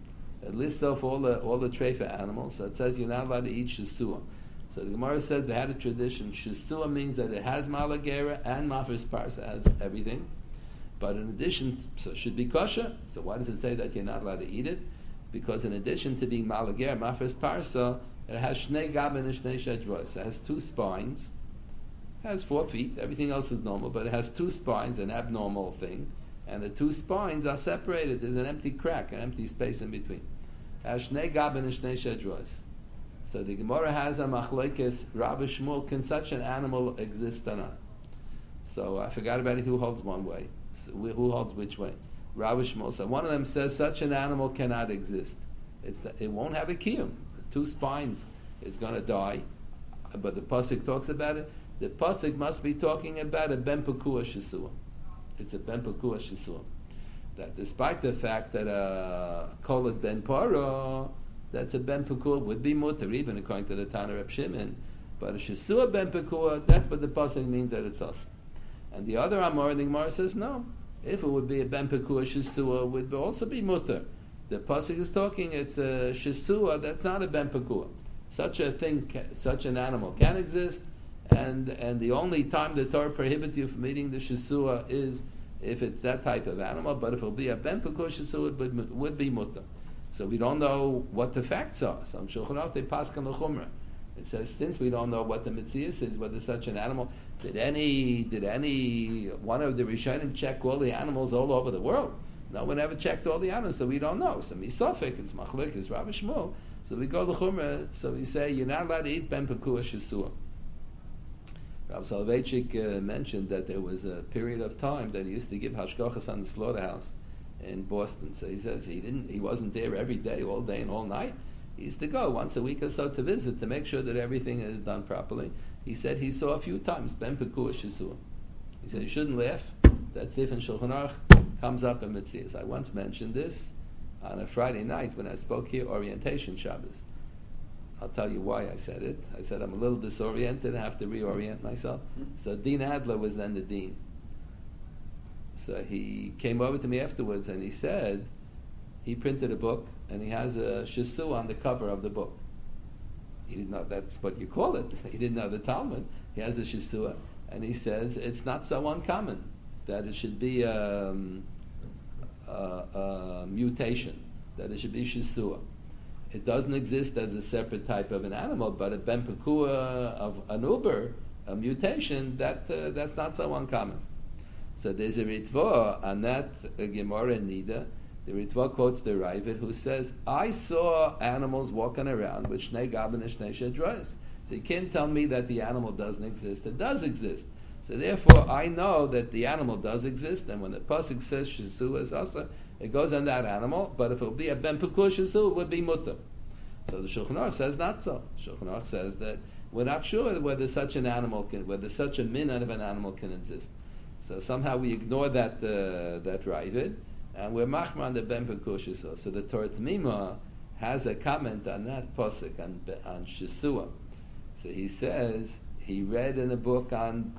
It lists off all the treifa animals. So it says you're not allowed to eat shisua. So the Gemara says they had a tradition. Shisua means that it has malagera and mafres parsa, has everything. But in addition, so it should be kosher. So why does it say that you're not allowed to eat it? Because in addition to being malager, mafres parsa, it has shnei gaben and shnei shedros. It has two spines. It has 4 feet. Everything else is normal, but it has 2 spines, an abnormal thing. And the 2 spines are separated. There's an empty crack, an empty space in between. It has shnei gaben and shnei shedros. So the Gemara has a machlekes Rabbi Shmuel. Can such an animal exist or not? So I forgot about it. Who holds one way? So who holds which way? Rabbi Shmuel. So one of them says such an animal cannot exist. It won't have a kiyum. 2 spines. It's going to die. But the pasuk talks about it. The pasuk must be talking about a ben pekua shisua. It's a ben pekua shisua. That despite the fact that call it ben paro, that's a ben pekua would be mutter even according to the Tana Reb Shimon. But a shisua ben pekua, that's what the pasuk means that it's us. And the other Amor, the Gemara says no. If it would be a ben pekua shisua, it would also be mutter. The pasuk is talking. It's a shisua. That's not a ben pekua. Such a thing, such an animal can exist, and the only time the Torah prohibits you from eating the shisua is if it's that type of animal. But if it will be a ben pekua shisua, it would be mutter. So we don't know what the facts are. So in Shulchan Aruch they paskan l'chumra. It says since we don't know what the mitzias is, whether such an animal, did any one of the Rishonim check all the animals all over the world? No one ever checked all the animals, so we don't know. So misafik, it's machlek, it's Rabbi Shmuel. So we go to Chumrah, so we say you're not allowed to eat ben pekua shisua. Rabbi Soloveitchik mentioned that there was a period of time that he used to give hashgachas on the slaughterhouse in Boston. So he says he wasn't there every day, all day and all night. He used to go once a week or so to visit to make sure that everything is done properly. He said he saw a few times ben pekua shisua. He said you shouldn't laugh. That's if in Shulchan Aruch comes up in Metzias. I once mentioned this on a Friday night when I spoke here, Orientation Shabbos. I'll tell you why I said it. I said I'm a little disoriented, I have to reorient myself. So Dean Adler was then the dean. So he came over to me afterwards and he said he printed a book and he has a shisua on the cover of the book. He didn't know that's what you call it. He didn't know the Talmud. He has a shisua and he says it's not so uncommon that it should be a mutation, that it should be shisua. It doesn't exist as a separate type of an animal, but a ben pekua of an uber, a mutation, that's not so uncommon. So there's a Ritva on that Gemara Nida. The Ritva quotes the Ravid who says, I saw animals walking around with shnei gaben and shnei shedros. So you can't tell me that the animal doesn't exist. It does exist. So therefore, I know that the animal does exist, and when the pasuk says shisua is asa, it goes on that animal. But if it would be a ben pekua shisua, it would be mutter. So the Shulchan Aruch says not so. Shulchan Aruch says that we're not sure whether such an animal whether such a min of an animal can exist. So somehow we ignore that Ravid, and we're machmar on the ben pekua shisua. So the Torah Tamima has a comment on that pasuk on shisua. So he says he read in a book on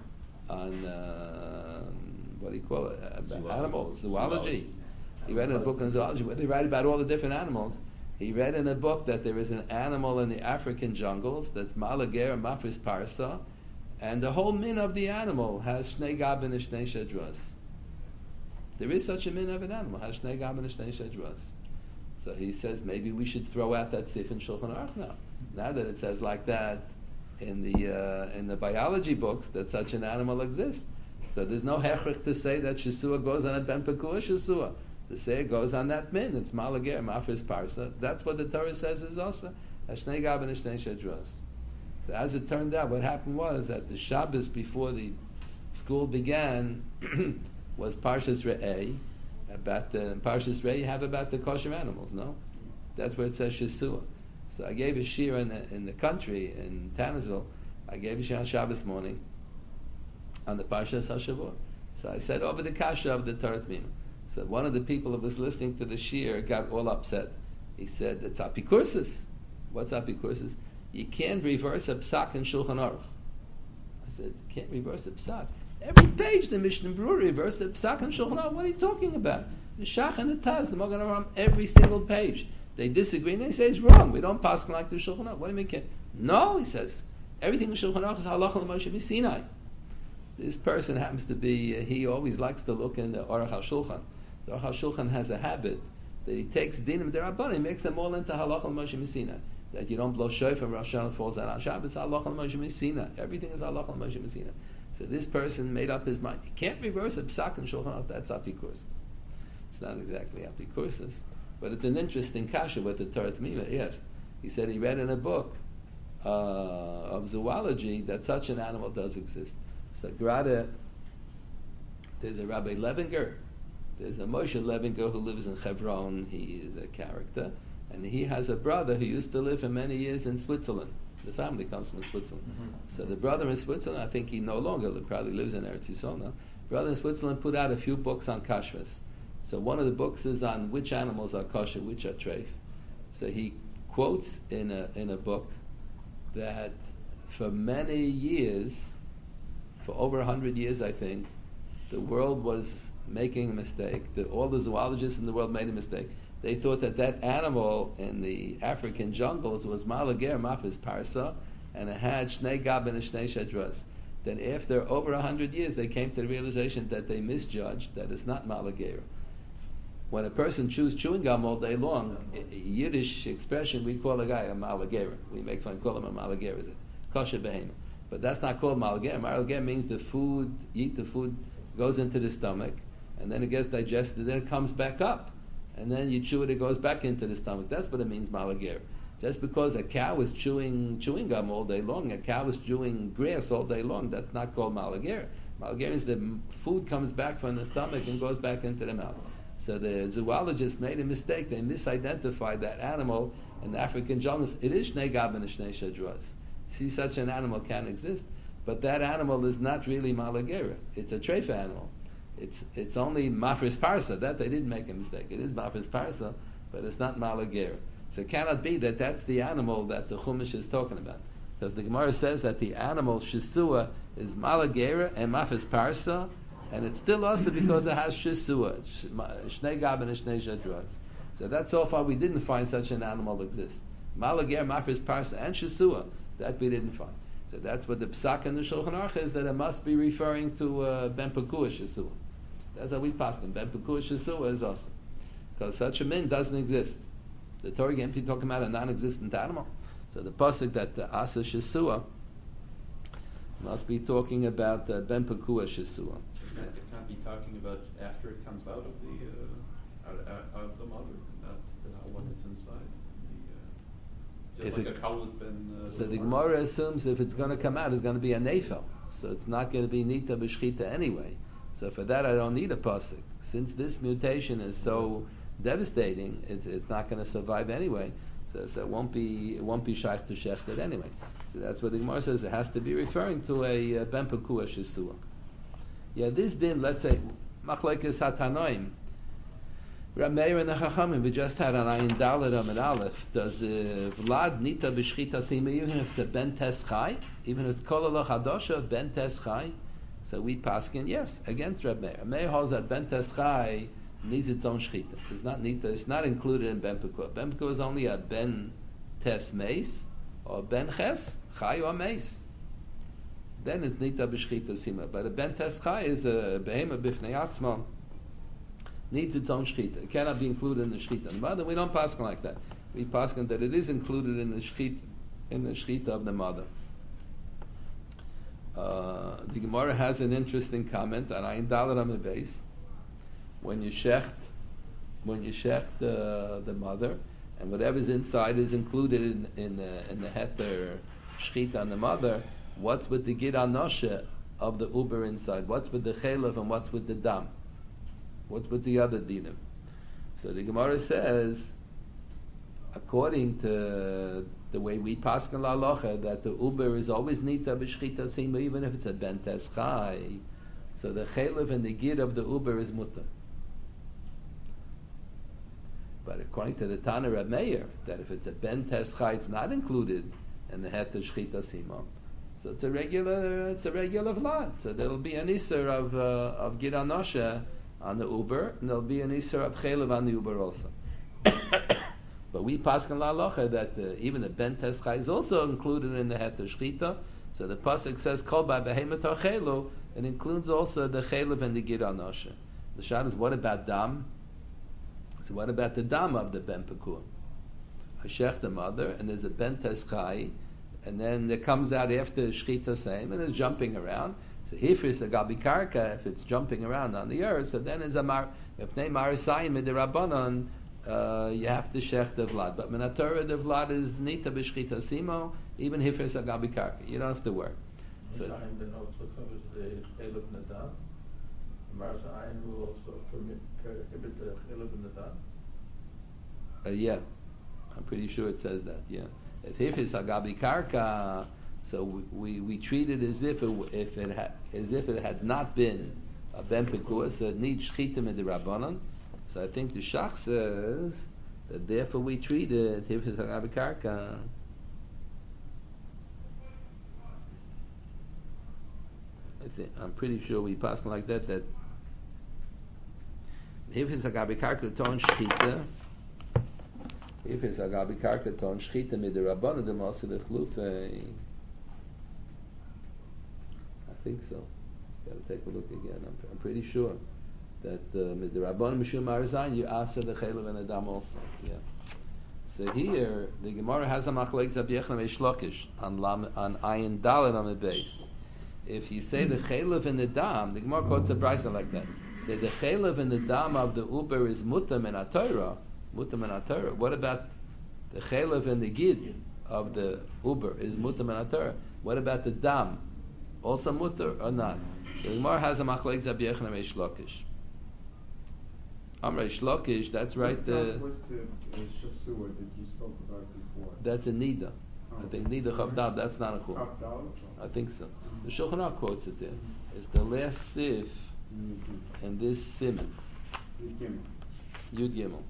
what do you call it? Animals, zoology. He read in a book on zoology where they write about all the different animals, He read in a book that there is an animal in the African jungles that's Malager Mafris Parsa, and the whole min of the animal has Shnei Gab and Shnei Shedras. There is such a min of an animal, has Shnei Gab and Shnei Shedras. So he says maybe we should throw out that sif in Shulchan Aruch now. Now that it says like that in the biology books that such an animal exists. So there's no hechrich to say that Shesua goes on a Ben Pekua Shesua. To say it goes on that min, it's Malager, Mafris Parsa. That's what the Torah says is also Hashnei Gab and Hashnei Shedros. So as it turned out, what happened was that the Shabbos before the school began was Parshas Re'eh. About the Parshas Re'eh you have about the kosher animals, no? That's where it says Shesua. So I gave a shir in the country, in Tannezville. I gave a shir on Shabbos morning on the Parshas HaShavua. So I said over the kasha of the Torah Tmima. So one of the people that was listening to the shir got all upset. He said, it's apikursis. What's apikursis? You can't reverse a psak in Shulchan Aruch. I said, you can't reverse a psak. Every page the Mishnah Berurah reverse a psak in Shulchan Aruch. What are you talking about? The Shach and the Taz, the Magen Avraham, every single page. They disagree and they say it's wrong. We don't pass like the Shulchan Aruch. What do you mean? No, he says, everything in Shulchan Aruch is halacha l'Moshe Sinai. This person happens to be, he always likes to look in the Aruch HaShulchan. The Aruch HaShulchan has a habit that he takes dinim derabbanan, he makes them all into halacha l'Moshe Sinai. That you don't blow shofar and Rosh Hashanah falls out on Shabbos, halacha l'Moshe Sinai. Everything is halacha l'Moshe Sinai. So this person made up his mind. You can't reverse a psak in Shulchan Aruch. That's apikursis. It's not exactly apikursis, but it's an interesting kasha with the Torah Tmima. Yes, he said he read in a book of zoology that such an animal does exist. So Grada, there's a Rabbi Levinger, there's a Moshe Levinger who lives in Hebron. He is a character, and he has a brother who used to live for many years in Switzerland. The family comes from Switzerland. Mm-hmm. So the brother in Switzerland, I think he no longer probably lives in Eretz Yisrael now. Brother in Switzerland put out a few books on kashrus. So one of the books is on which animals are kosher, which are treif. So he quotes in a book that for many years, for over 100 years I think, the world was making a mistake. All the zoologists in the world made a mistake. They thought that animal in the African jungles was Malager Mafis Parsa, and it had Shnei Gab and Shnei Shedras. Then after over 100 years, they came to the realization that they misjudged, that it's not Malager. When a person chews chewing gum all day long, Yiddish expression, we call a guy a Malager. We make fun, call him a Malager, is it? Kosher behemoth. But that's not called Malager. Malager means the food, you eat the food, goes into the stomach, and then it gets digested, then it comes back up. And then you chew it, it goes back into the stomach. That's what it means, malager. Just because a cow is chewing gum all day long, a cow is chewing grass all day long, that's not called malager. Malager means the food comes back from the stomach and goes back into the mouth. So the zoologist made a mistake. They misidentified that animal in the African jungles. It is Shnei Gab and Shnei Shedras. See, such an animal can exist. But that animal is not really malager. It's a treif animal. It's only Mafris Parsa. That they didn't make a mistake. It is Mafris Parsa, but it's not Malager. So it cannot be that that's the animal that the Chumash is talking about. Because the Gemara says that the animal Shesua is Malager and Mafris Parsa, and it's still also because it has Shesua, Shnei Gab and Shnei Shedras. So that's so far we didn't find such an animal exist. Malager, Mafris Parsa, and Shesua, that we didn't find. So that's what the Psak in the Shulchan Aruch is, that it must be referring to Ben Pekua Shesua. That's how we pass them. Ben Pekua Shesua is awesome. Because such a min doesn't exist. The Torah can't be talking about a non-existent animal. So the pasuk that the Asa Shesua must be talking about Ben Pekua Shesua. It can't be talking about after it comes out of the mother, not when it's inside. Just like a cow with been. So the Gemara assumes if it's going to come out, it's going to be a nefel. So it's not going to be nita b'shchita anyway. So for that, I don't need a pasuk. Since this mutation is so devastating, it's not going to survive anyway. So it won't be shaykh to shechted anyway. So that's what the Gemara says. It has to be referring to a ben pekua shesua. Yeah, this din, let's say machlekes hatanoim. Rab Meir and the Chachamim, we just had an Ayin Dalet and Aleph. Does the Vlad nita b'shchita sima even if it's a ben teschai, even if it's kol alach hadosha ben teschai? So we paskin yes against Rab Meir. Meir holds that ben teschai needs its own shechita. It's not nita. It's not included in ben pekua. Ben pekua is only a ben tes meis or ben ches chai or meis. Then it's nita b'shchita sima. But a ben tes chai is a behema bifnei atzma. Needs its own shechita. It cannot be included in the shechita. The mother, we don't paskin like that. We paskin that it is included in the shechita of the mother. The Gemara has an interesting comment on Ayin Dalet Amud Beis. When you shecht the mother, and whatever's inside is included in the heter shechita on the mother, what's with the gid anoshe of the uber inside? What's with the chelav and what's with the dam? What's with the other dinim? So the Gemara says, according to the way we paskin la halacha, that the uber is always nita b'shchita sima, even if it's a ben tes chai. So the chelav and the gid of the uber is mutter. But according to the Tana Reb Meir, that if it's a ben tes chai, it's not included in the het shchita sima. So it's a regular vlad. So there'll be an iser of gid anoshe on the uber, and there'll be an iser of chelav on the uber also. But we paskin la halacha that even the ben tes chai is also included in the het shchita. So the pasuk says kol ba behemat chelu, it includes also the chelav and the gid anoshe. The shad is, what about dam? So what about the dam of the ben pekua? I shech the mother, and there's a ben tes chai, and then it comes out after shchita same, and it's jumping around. So if it's a gabi karka, if it's jumping around on the earth, so then it's a if name marisayim midirabbanon, you have to shech the vlad. But minatora the vlad is nita b'shchita simo, even if it's a gabi karka, you don't have to worry. So then also covers the chelav nadam. Marisayim will also prohibit the chelav nadam. Yeah, I'm pretty sure it says that. Yeah, if it's a gabi karka, so we treat it as if it had not been a ben pekua, so it needs shchita midirabbanon. So I think the Shach says that therefore we treat it if it's a gabi karka. I'm pretty sure we pass like that if it's a gabi karka ton shchita. If it's a gabi karka ton shchita midirabbanon, the masa lechlufei. I think so. Got to take a look again. I'm pretty sure that midirabbanon mishum marizan you asa the chelav and adam also. Yeah. So here the Gemara has a machlekes Rabbi Yochanan Reish Lakish on Ayin Dalet Amud Beis. If you say the chelav and the dam, the Gemara quotes a brisa like that. Say the chelav and the dam of the uber is mutam and atorah. Mutam and atorah. What about the chelav and the gid of the uber is mutam and atorah? What about the dam? Also mutter or not? So the Gemara has a machlekes Rabbi Yochanan Reish Lakish. Reish Lakish, that's right. What's the shasua that you spoke about before? That's a nida. Oh. I think nida chavdal. That's not a chum. Chavdal? I think so. The Shulchan Aruch quotes it there. It's the last sif in this siman. Yud Gimel.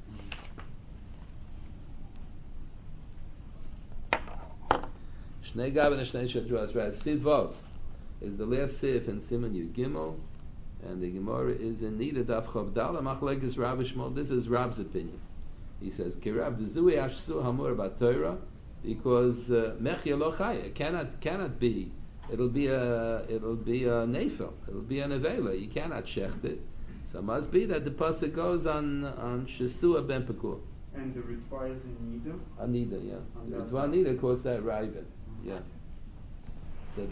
Shnei Gav and Shnei Shadru. Right. Sid Vav is the last sif in siman Yud Gimel, and the Gemara is in nida daf chavdal. Machlekes Rav Shmuel. This is Rab's opinion. He says Kirav the Zui Ashsu Hamur about Torah because Mechia Lo Chaya cannot be. It'll be a nefel. It'll be an avela. You cannot shecht it. So it must be that the pasuk goes on Shesua ben Pekua. And the Ritva is in Nida? Anida, yeah. The Ritva Anida quotes that Ravid. Yeah. So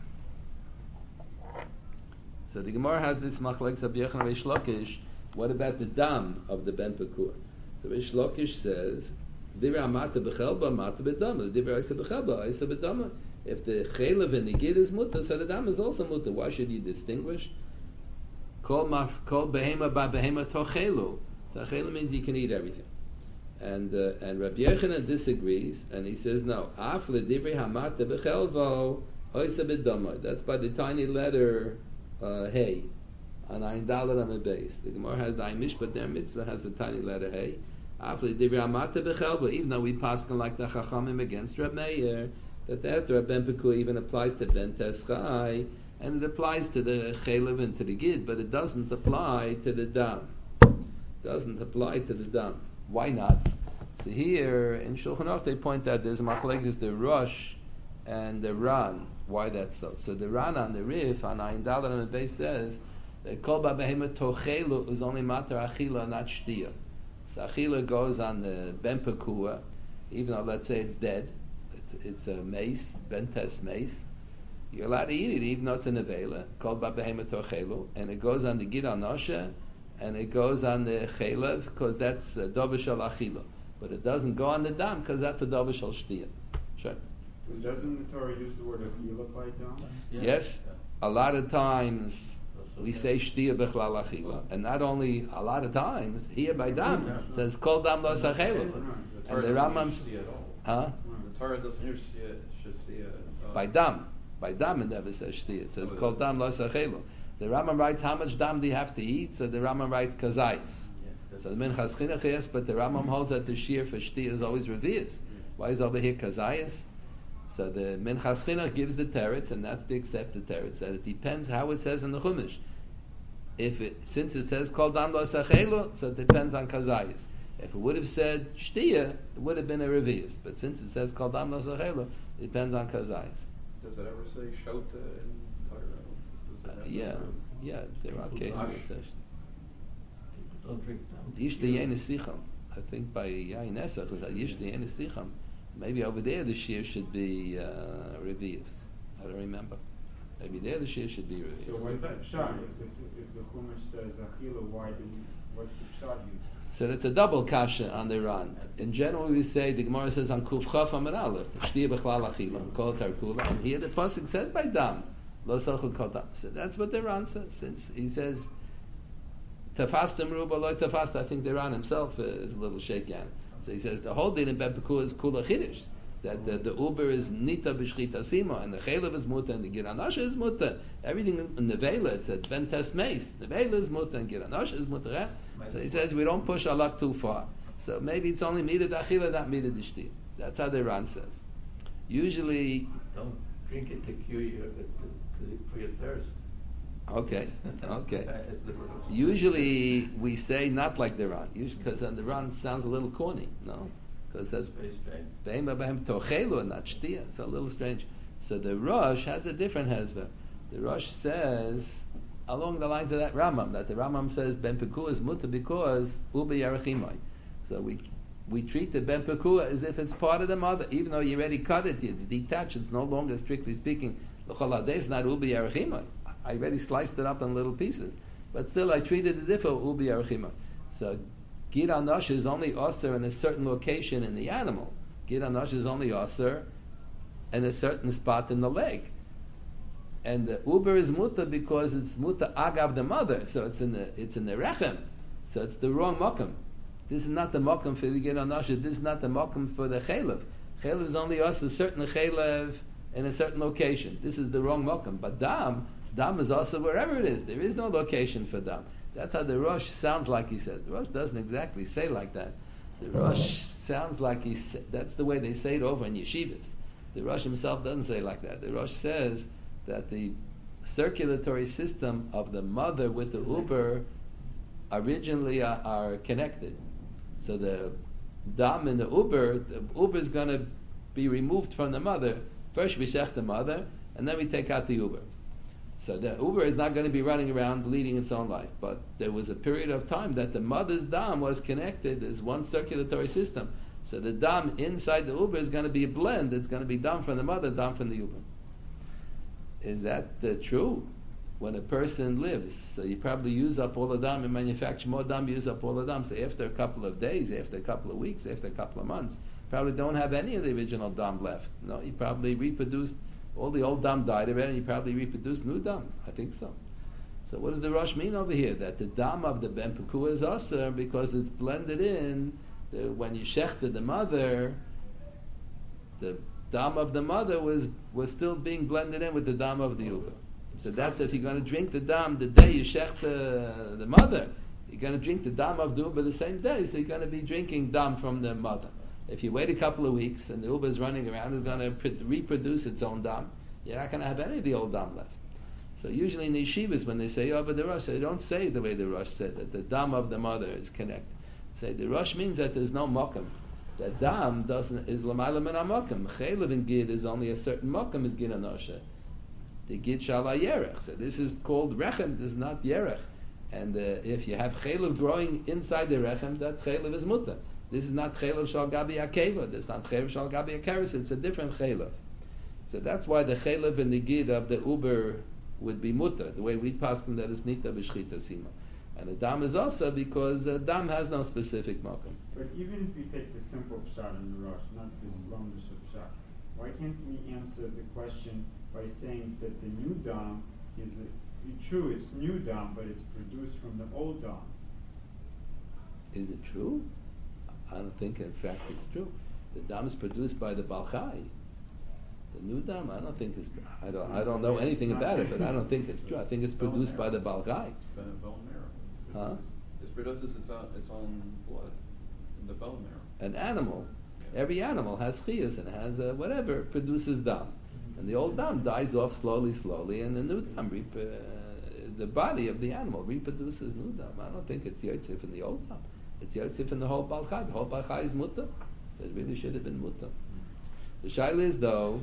the Gemara has this machlekes Rabbi Yochanan Reish Lakish. What about the dam of the ben Pekua? So Reish Lakish says, Divra Amata Bechelba, Amata Bedama. Divra Isa Bechelba, Isa Bedama. If the chelav and the gid is mutter, so the dam is also mutter. Why should you distinguish? Kol behema ba behema tochelu. Tochelu means you can eat everything. And Rabbi Yochanan disagrees, and he says no. Af ledivri hamata bechelvo oisa bedama. That's by the tiny letter hey on Ayin Dalet Amud Beis. The Gemara has the Ayin Mishpat there. Mitzvah has the tiny letter hey. Af ledivri hamata bechelvo. Even though we paskin like the Chachamim against Reb Meir, that the heter ben pekua even applies to ben tes chai, and it applies to the chelav and to the gid, but it doesn't apply to the dam. doesn't apply to the dam. Why not? So here in Shulchan Aruch they point out there's a machlekes the Rosh and the Ran. Why that's so? So the Ran on the Rif on Ayin Daled and the base says that Kol Behema Tochelu is only matter achila, not shtia. So achila goes on the ben pekua, even though let's say it's dead. It's a mace, bentes mace. You're allowed to eat it even though it's in a vela, called Behema Tochelu, and it goes on the Gid Anosha, and it goes on the Chelev, because that's Dover Shel Achila. But it doesn't go on the Dam, because that's a Dover Shel Shtia. Sure. Doesn't the Torah use the word achila by dam? Yes, a lot of times we say Shtia Bechlal Achila, and not only a lot of times, here by Dam, it says Kol Dam Lo Sachelu. And the Rambam, huh? The Torah doesn't use shtia. By Dam. By Dam it never says Shtia. It says Kol Dam Lo Sachelu. The Rambam writes how much Dam do you have to eat, so the Rambam writes Kazayis. So the Minchas Chinuch, yes, but the Rambam holds that the shear for Shtia is always Revius. Why is over here Kazayis? So the Minchas Chinuch gives the teretz, and that's the accepted teretz, that it depends how it says in the Chumash. Since it says Kol Dam Lo Sachelu, so it depends on Kazayis. If it would have said Shtia, it would have been a Revius. But since it says Kol Dam Lo Sachelu, it depends on Kazayis. Does it ever say shota in Torah? Yeah, there are cases where it says. People don't drink them. Yishta Yein Sicham. I think by Yain Esach is that Yishta Yein Sicham. Maybe over there the shear should be Revius. I don't remember. Maybe there the shear should be Revius. So what's that pshat? If the Chumash says achila, what's the pshat used? So that's a double kasha on the Ran. In general, we say the Gemara says on Kuf Chaf Amar Aleph, Shtia Bechlal Achila, Kol Tarkula, and here the pasuk says by Dam, Lo Salchul Kol Dam. So that's what the Ran says. Since he says Tafastem Ruba Lo Tafast, I think the Ran himself is a little shaky on it. So he says the whole din in Ben Pekua is Kula Chiddush, that the Uber is Nita B'Shchita Sima, and the Chelev is Muta, and the Giranasha is Muta. Everything in the Vela, it says Ben Tes Meis. The Vela is Muta, and Giranasha is Muta. So he says we don't push Allah too far. So maybe it's only Mida Achila, not Mida Dishti. That's how the Ran says. Usually, Don't drink it to cure you for your thirst. okay. It's the rules. Usually we say not like the Ran, because then the Ran sounds a little corny, no? Because it says Very strange. Be'ema Behem Tochelu, not Shtia. It's a little strange. So the Rosh has a different hezbollah. The Rosh says along the lines of that Rambam, that the Rambam says Ben Pekua is muta because Ubi Yarachimai. So we treat the Ben Pekua as if it's part of the mother, even though you already cut it, it's detached, it's no longer, strictly speaking, L'chol is not Ubi Yarachimai. I already sliced it up in little pieces. But still I treat it as if it were Ubi Yarachimai. So Gid Anosh is only Osir in a certain location in the animal. Gid Anosh is only Osir in a certain spot in the leg. And the Uber is muta because it's muta agav the mother, so it's in the rechem, so it's the wrong makom. This is not the makom for the Gid Anasha. This is not the makom for the chelev. Chelev is only us a certain chelev in a certain location. This is the wrong makom. But dam is also wherever it is. There is no location for dam. That's how the Rosh sounds like he says. The Rosh doesn't exactly say like that. The Rosh sounds like that's the way they say it over in yeshivas. The Rosh himself doesn't say like that. The Rosh says that the circulatory system of the mother with the Uber originally are connected. So the dam in the Uber is going to be removed from the mother. First we shech the mother, and then we take out the Uber. So the Uber is not going to be running around bleeding its own life. But there was a period of time that the mother's dam was connected as one circulatory system. So the dam inside the Uber is going to be a blend. It's going to be dam from the mother, dam from the Uber. Is that true? When a person lives, so you probably use up all the dam and manufacture more dam, use up all the dam. So after a couple of days, after a couple of weeks, after a couple of months, probably don't have any of the original dam left. No, you probably reproduced, all the old dam died already, and you probably reproduced new dam. I think so. So what does the Rosh mean over here? That the dam of the Ben Pekua is aser because it's blended in, when you shechted the mother, the dam of the mother was still being blended in with the dam of the Uber. So that's if you're going to drink the dam the day you shech the mother, you're going to drink the dam of the Uber the same day, so you're going to be drinking dam from the mother. If you wait a couple of weeks and the Uber is running around, it's going to reproduce its own dam, you're not going to have any of the old dam left. So usually in yeshivas, when they say over the Rosh, they don't say the way the Rosh said, that the dam of the mother is connected. Say the Rosh means that there's no mokum. The dam is l'mayla min ha-mokum. Chaylev in gid is only a certain mokum is gid anosha. The gid shala yerech. So this is called rechem. This is not yerech. And if you have chaylev growing inside the rechem, that chaylev is mutter. This is not chaylev shal gabi akeva. This is not chaylev shal gabi akeres. It's a different chaylev. So that's why the chaylev and the gid of the uber would be mutter. The way we paskin that is nita b'shchita sima. And the dam is also because dam has no specific makom. But even if you take the simple pshat in the Rosh, not this lumdish pshat, why can't we answer the question by saying that the new dam is true? It's new dam, but it's produced from the old dam. Is it true? I don't think, in fact, it's true. The dam is produced by the Balchai. The new dam, I don't think it's. I don't know anything about it, but I don't think it's true. I think it's produced by the Balchai. It's been a bone marrow. Huh? It produces its own blood in the bone marrow. An animal, Yeah. every animal has chiyus and has whatever, produces dam. And the old dam dies off slowly, and the new dam, the body of the animal reproduces new dam. I don't think it's yotzif in the old dam. It's yotzif in the whole Balchai. The whole Balchai is mutter. So it really should have been mutter. The shaila is though,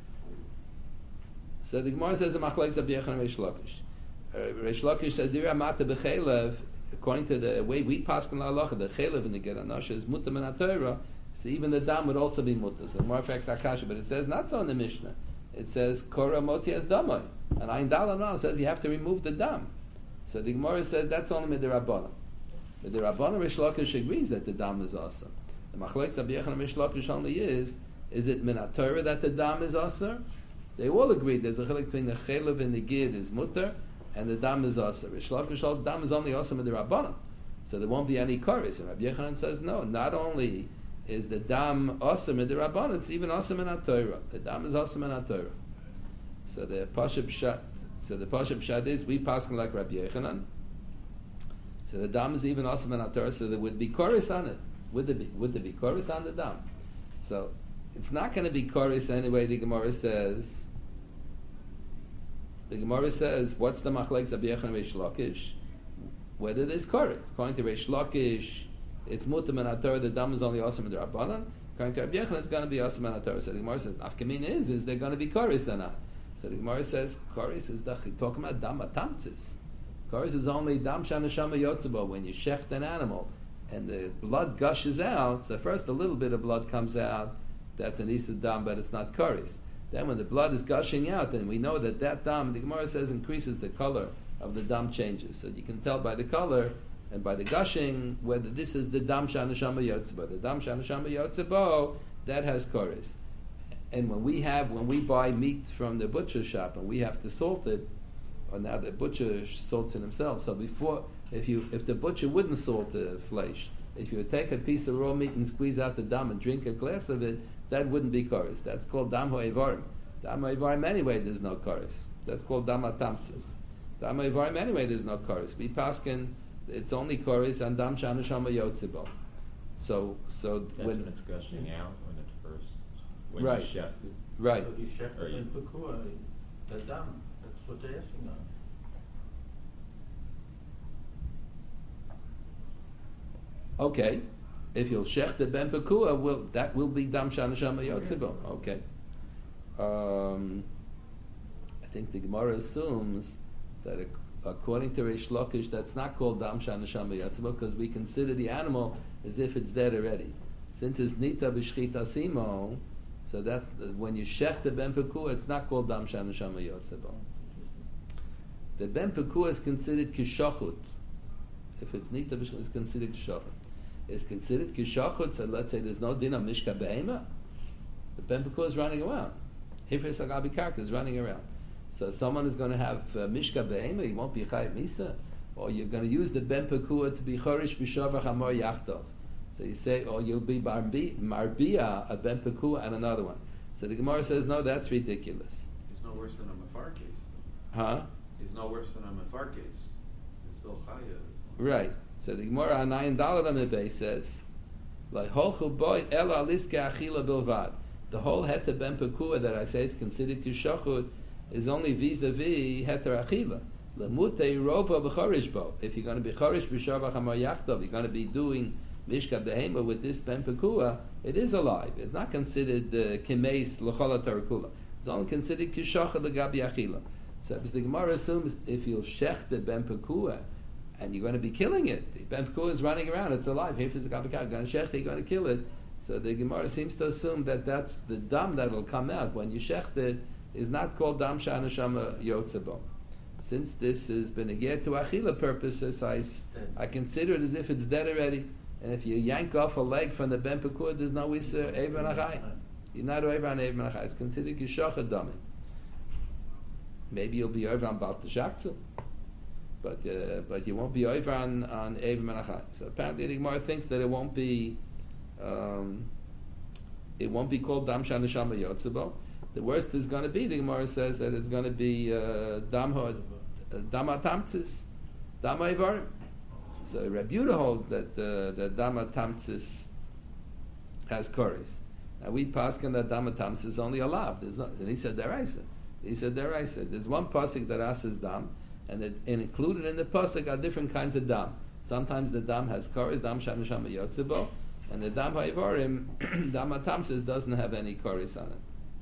so the Gemara says, Machlekes Rabbi Yochanan and Reish Lakish. Reish Lakish says, Dira Mata B'Chelev, according to the way we pass in the halacha, the Chelev in the Geranasha is mutter min ha-Torah, so even the dam would also be mutter. So the Gemara fact Akasha, but it says not so in the Mishnah. It says, Korah Moti as Damai. And Ayin Dalan now says you have to remove the dam. So the Gemara says that's only Midirabbanan. Midirabbanan Reish Lakish agrees that the dam is awesome. The Machlekes Rabbi Yochanan and Reish Lakish only is it min ha-Torah that the dam is asur? They all agree there's a chilek between the chelev and the gid is mutter, and the dam is asur. Reish Lakish, dam is only asur with the rabbanon, so there won't be any koris. And Rabbi Yochanan says no. Not only is the dam asur with the rabbanon, it's even asur min ha-Torah. The dam is asur min ha-Torah. So the pashup pshat is we paskin like Rabbi Yochanan. So the dam is even asur min ha-Torah. So there would be koris on it. Would there be koris on the dam? So it's not going to be koris anyway. The Gemara says, what's the machlekes of Rabbi Yochanan and Reish Lakish? Whether there's koris. According to Reish Lakish, it's mutter min ha-Torah. The dam is only awesome in the rabbanan. According to Rabbi Yochanan, it's going to be awesome min ha-Torah. So the Gemara says, afkamin is there going to be koris or not? So the Gemara says, koris is talking about dam atamtzis. Koris is only dam shanashama yotzebo, when you shecht an animal and the blood gushes out. So first a little bit of blood comes out. That's an Issa dam, but it's not karis. Then when the blood is gushing out, then we know that dam, the Gemara says, increases the color of the dam changes. So you can tell by the color and by the gushing whether this is the dam shanashama yotzebo. The dam shanashama yotzebo, that has karis. And when we buy meat from the butcher shop and we have to salt it, or now the butcher salts it himself. So before, if the butcher wouldn't salt the flesh, if you would take a piece of raw meat and squeeze out the dam and drink a glass of it, that wouldn't be koris. That's called dam ha'evarim. Dam ha'evarim anyway, there's no koris. That's called dam ha'tamtzis. Dam ha'evarim anyway, there's no koris. We paskin, it's only koris and dam shanashama yotzebo. So That's when it's gushing out when Right. you shecht it. right. So you shecht Or it you- in Pekua, the dam. That's what they're asking on. Okay, if you'll shech the ben pekua, that will be dam shanashama yotzebo. Okay. I think the Gemara assumes that according to Reish Lakish, that's not called dam shanashama yotzebo because we consider the animal as if it's dead already. Since it's nita b'shchita simo, so that's when you shech the ben pekua, it's not called dam shanashama yotzebo. The ben pekua is considered kishachut. If it's nita b'shchita, it's considered kishachut. It's considered kishachut, so let's say there's no din of mishka be'ema. The ben pekua is running around. Hifres agabi karka is running around. So someone is going to have mishka be'ema, he won't be chayv misa, or you're going to use the ben pekua to be chorish b'shavach amor yachtov. So you say, or you'll be marbia, a ben pekua, and another one. So the Gemara says, no, that's ridiculous. It's no worse than a mafar case. Huh? It's no worse than a mafar case. It's still chaya. Right. So the Gemara on Ayin Daled on the base says, like holchu boy ela aliska achila bilvad. The whole heta ben pekua that I say is considered kishachud is only vis-a-vis heter achila. Lemutei rova b'chorish bo. If you're going to be chorish b'shavach hamayachtav, you're going to be doing mishka behema with this ben pekua, it is alive. It's not considered kemeis l'chol haTorah. It's only considered kishacha l'gabi achila. So the Gemara assumes if you'll shech the ben pekua, and you're going to be killing it, the ben pekua is running around, it's alive. If it's a gabi, you're going to shech it, you're going to kill it. So the Gemara seems to assume that that's the dam that will come out when you shecht it is not called dam sha'anashama yotzebo. Since this has been a get to achila purposes, I consider it as if it's dead already. And if you yank off a leg from the ben pekua, there's no iser ever nachai. You're not over on ever nachai. It's considered kishocha dami. Maybe you'll be over on bal teshaktzil, but you won't be over on ever nachai. So apparently the Gemara thinks that it won't be called dam sha'anashama yotzebo. The worst is going to be, the Gemara says that it's going to be dam hatamtzis, dam ha'avarim. So Rabbi Yehuda holds that dam hatamtzis has koris. Now we paskin that dam hatamtzis is only a lav. There's not, and he said deraisa. There's one pasuk that asks dam, and included in the pasuk are different kinds of dam. Sometimes the dam has koris, dam sha'anashama yotzebo, and the dam ha'avarim, dam hatamtzis doesn't have any koris on it.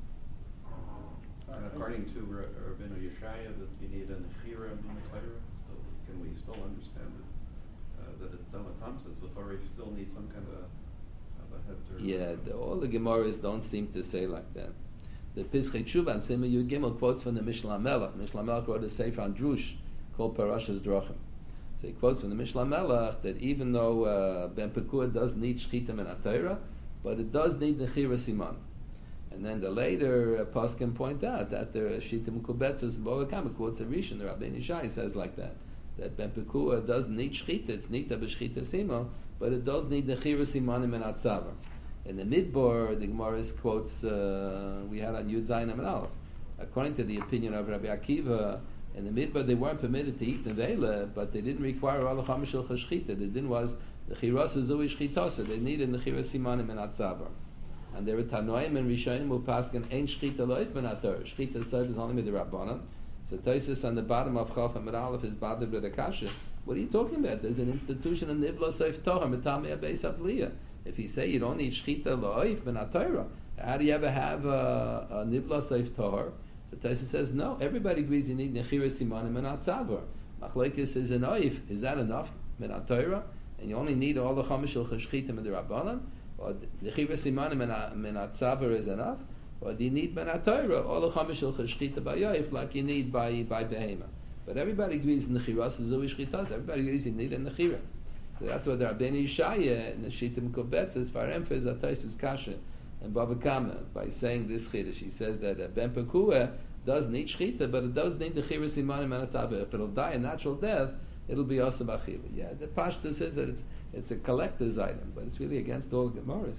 According to Rabbeinu Yeshaya, that you need an echira in the Torah. Can we still understand that it's dam hatamtzis? The Torah still needs some kind of a heter. Yeah, all the Gemaras don't seem to say like that. The Pischei Tshuva and Simon Yud Gimel quotes from the Mishnah Melech. Mishnah Melech wrote a sefer on Drush called Parashas Drachim. So he quotes from the Mishnah Melech that even though Ben Pekua does need shchita min HaTorah, but it does need nechira siman. And then the later Paskin point out that the Shita Mukubetzes Boakam quotes a Rishon, the Rabbeinu Yishai says like that Ben Pekua does need shchita, it's nita b'shchita sima, but it does need nechira simanim and atzavar. In the Midbar, the Gemara quotes we had on Yud Zayin Amud Aleph. According to the opinion of Rabbi Akiva, in the Midbar they weren't permitted to eat nevela, but they didn't require all the chamishul chashchita. The din was the chiras zui shchitasa. They needed nechira simanim and atzavar. And there were Tanoim and Rishonim who paskin ein shchita loif ben haTorah. Shchita serve is only with the Rabbanan. So Tosfos on the bottom of Chaf Amud Aleph is bothered with the kasha. What are you talking about? There's an institution of nivla seif Torah mitamei beis avliya. If you say you don't need shchita loif ben haTorah, how do you ever have a nivla seif Torah? So Tosfos says no. Everybody agrees you need nechira simanim and atzavar. Machlekes is an oif. Is that enough ben haTorah? And you only need all the chamishul cheshchita and the Rabbanan? Or the nechira simanim min atzavar is enough? Or do you need ben haTorah all the chamishul cheshchita by yoif like you need by behema? But everybody agrees nechira zui shchitas. Everybody agrees you need a nechira. So that's what the Rabbeinu Yishaya and the Shita Mukubetzes Faremfez Ataisis Kasha and Bava Kama by saying this chiddush. He says that Ben Pekua does need shchita, but it does need the chira simanim and atzavar. If it'll die a natural death, it'll be also b'achila. Yeah, the Pashta says that it's a collector's item, but it's really against all the Gemaras.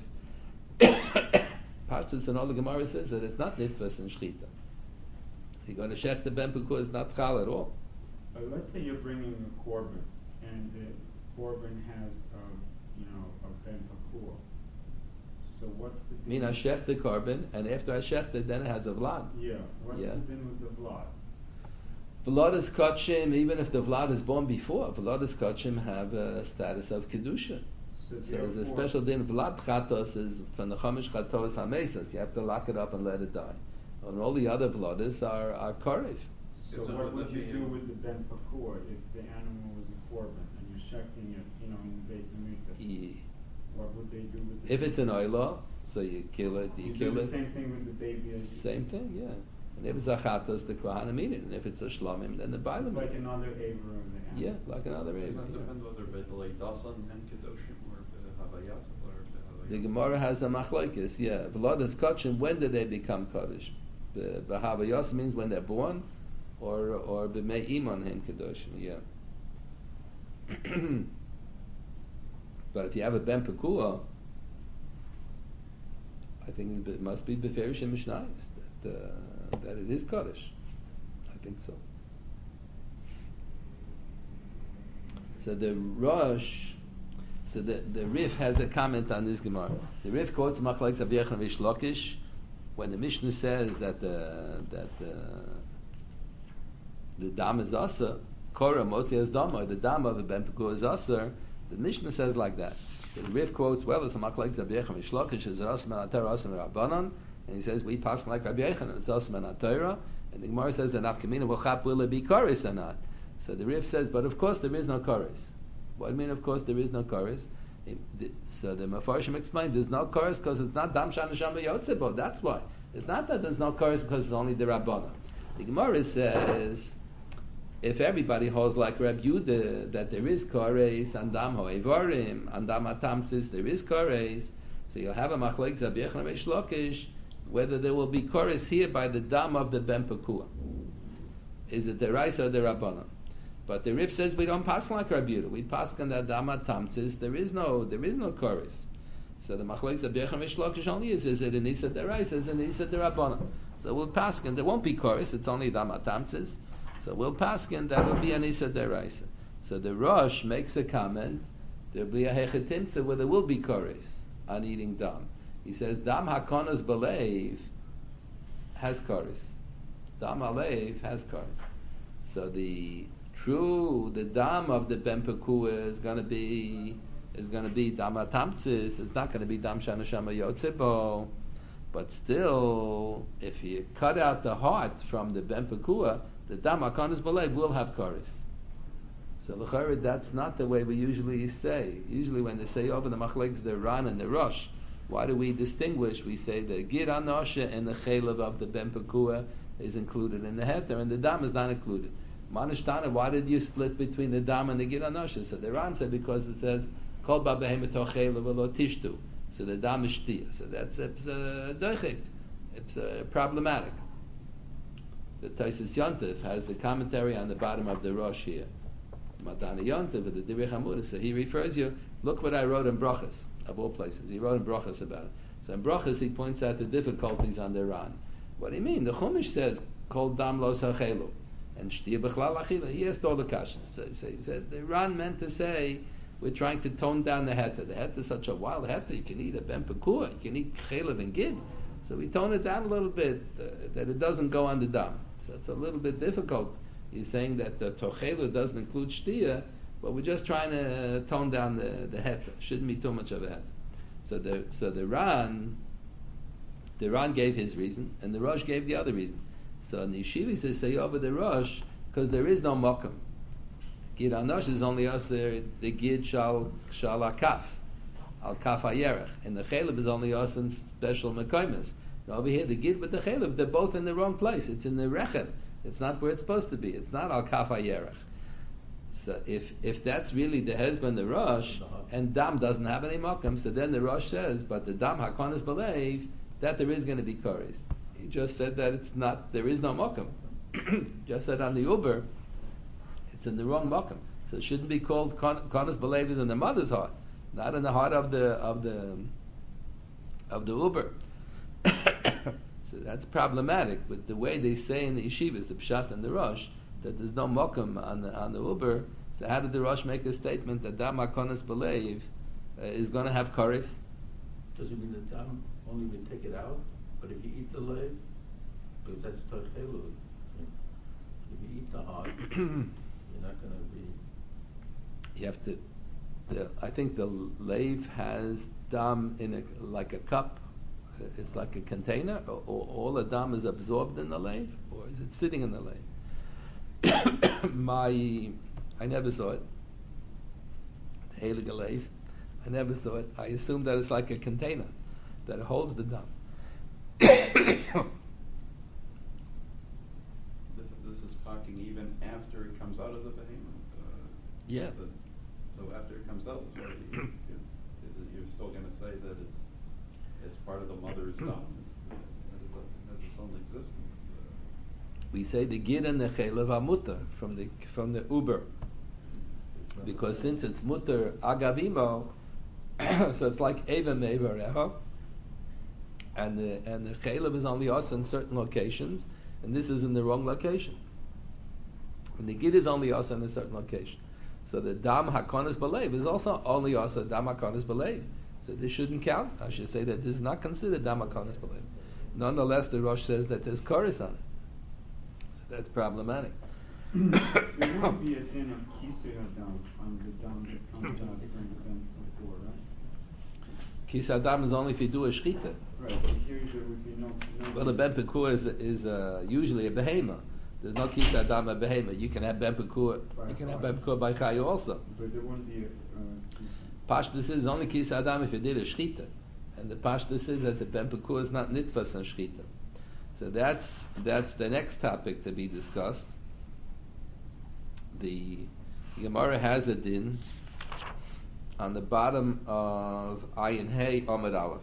Pashtas and all the Gemaras says that it's not nitvas and shchita. If you're going to shech the Ben Pekua, it's not chal at all. Let's say you're bringing a korban, and the korban has a ben pekua. So what's the din? I mean, I shech the korban, and after I shech it, then it has a vlad. Yeah. What's the din with the vlad? Vlad is kachim, even if the vlad is born before. Vlad is kachim have a status of kedusha. So there's a special din. Vlad chatos is from the chamish chatos hamesas. You have to lock it up and let it die. And all the other vladas are karev. So what would you do with the ben pekua if the animal was a korban and you're shechting it, in the base of mikvah? What would they do with it? If it's an oila, so you kill it. You kill do it. The same thing with the baby. Same thing, yeah. And if it's a chatos, the kohanim eat it. And if it's a shlamim, then the bailam. It's like another aver of the animal. Yeah, like another aver. It depends whether bedlei dasan and kedoshim or havayas or the Gemara has a machlokes. Yeah, vlad is kachim. When do they become kaddish? B'havayas means when they're born, or b'mei iman hen kedoshim. Yeah. But if you have a ben pekua, I think it must be beferish and mishnayis that it is kaddish. I think so. So the Rosh, the Rif has a comment on this Gemara. The Rif quotes Machlokes Rav Yechon Reish Lakish when the Mishnah says that the dam is asa, Korah motzi as dama, the dam of the ben pekua is asa. The Mishnah says like that. So the Rif quotes, well, it's a machlek Rabbi Yechon Shlokish is asa men atayra asa men rabbanon, and he says we pass like Rabbi Yechon, it's asa men atayra, and the Gemara says that nafkamina will it be koris or not? So the Rif says, but of course there is no koris. What do you mean? Of course there is no koris. So the Mefarshim explained there's no chorus because it's not dam shana shama yotzebo. That's why. It's not that there's no chorus because it's only the Rabbana. The Gemara says if everybody holds like Reb Yudah that there is chorus and dam hoevarim and dam atamtzis there is chorus, so you'll have a machlek Rabbi Yechon and Reish Lakish whether there will be chorus here by the dam of the ben pekua. Is it the Raisa or the Rabbana? But the Rif says we don't pass like Rabbi Yehuda. We pass on that dama tamtzis. There is no chorus. So the machlekes of Rabbi Yechon Reish Lakish only is it an isa deraisa, is it an isa derabbanan. So we'll pass and there won't be chorus. It's only dama tamtzis. So we'll pass and that will be an isa deraisa. So the Rosh makes a comment. There'll be a hechetimtza where there will be chorus on eating dam. He says dam hakonos belev has chorus. Dam alev has chorus. So the dam of the ben pekua is going to be dam atamtzis. It's not going to be dam shana shama yotzebo. But still, if you cut out the heart from the ben pekua, the dam hakonos belev will have chorus. So l'chayre, that's not the way we usually say. Usually, when they say over the machlekes, the Ran and the Rosh, why do we distinguish? We say the gir anosha and the chaylev of the ben pekua is included in the heter, and the dam is not included. Manishtana, why did you split between the dam and the gir anosha? So the Ran said because it says kol ba behemet chaylev v'lo tishtu. So the dam is shtia. So that's doichik. It's problematic. The Taisus Yontif has the commentary on the bottom of the Rosh here. Madana Yontif with the Divrei Hamura. So he refers you. Look what I wrote in Brachas of all places. He wrote in Brachas about it. So in Brachas he points out the difficulties on the Ran. What do you mean? The Chumash says kol dam lo sachelu and shtia b'chlal achila. He asked all the questions. So he says the Ran meant to say we're trying to tone down the heta. The heta is such a wild heta. You can eat a ben pekua. You can eat chelev and gid. So we tone it down a little bit that it doesn't go on the dam. So it's a little bit difficult. He's saying that the tochelu doesn't include shtia, but we're just trying to tone down the heta. Shouldn't be too much of a heta. So the Ran gave his reason, and the Rosh gave the other reason. So in the Yeshiva says say over the Rosh because there is no mokum. Gid anosh is only aser the gid shal akaf al kaf hayerech, and the chelev is only aser in special mekoimes. Over here, the gid with the chelev, they're both in the wrong place. It's in the rechem. It's not where it's supposed to be. It's not al kaf hayerech. So if that's really the husband, the Rosh, and dam doesn't have any mokum, so then the Rosh says, but the dam hakonis believe that there is going to be koris. He just said that it's not. There is no mokum. Just said on the Uber, it's in the wrong mokum. So it shouldn't be called konis believe is in the mother's heart, not in the heart of the Uber. So that's problematic. But the way they say in the yeshivas, the pshat and the Rosh, that there's no mokum on the Uber. So how did the Rosh make a statement that dam hakonis believe is going to have koris? Does it mean the dam only we take it out? But if you eat the leg, because that's tochelu. If you eat the heart, you're not going to be. You have to. I think the lave has dam in like a cup. It's like a container, or all the dam is absorbed in the lave, or is it sitting in the lave? I never saw it. The heilige lave, I never saw it. I assume that it's like a container that holds the dam. This is talking even after it comes out of the behemoth. Yeah. So after it comes out, you're still going to say that it's part of the mother's dam. It has its own existence. We say the gid and the chelev are mutter from the Uber, because since it's mutter agavimo, so it's like eva meivareho, and the chelev is only us in certain locations, and this is in the wrong location. And the gid is only us in a certain location. So the dam hakonis belev is also only us dam hakonis belev. So this shouldn't count. I should say that this is not considered dam hakonis belev. Nonetheless, the Rosh says that there's chorus on it. So that's problematic. There won't be a din of kisei hadam on the dam that comes out from the ben before, right? Kis Adam is only if you do a shchita. Right, but here there would be no. Well, the Ben Pekur is usually a behema. There's no Kis Adam a behema. You can have Ben Pekur. You can have Ben Pekur by Chayu also. But there wouldn't be a. Pashtus is only Kis Adam if you did a shchita, and the Pashtus is that the Ben Pekur is not nitfas on shchita. So that's the next topic to be discussed. The Gemara has a din on the bottom of Ayin Hey Omer Aleph.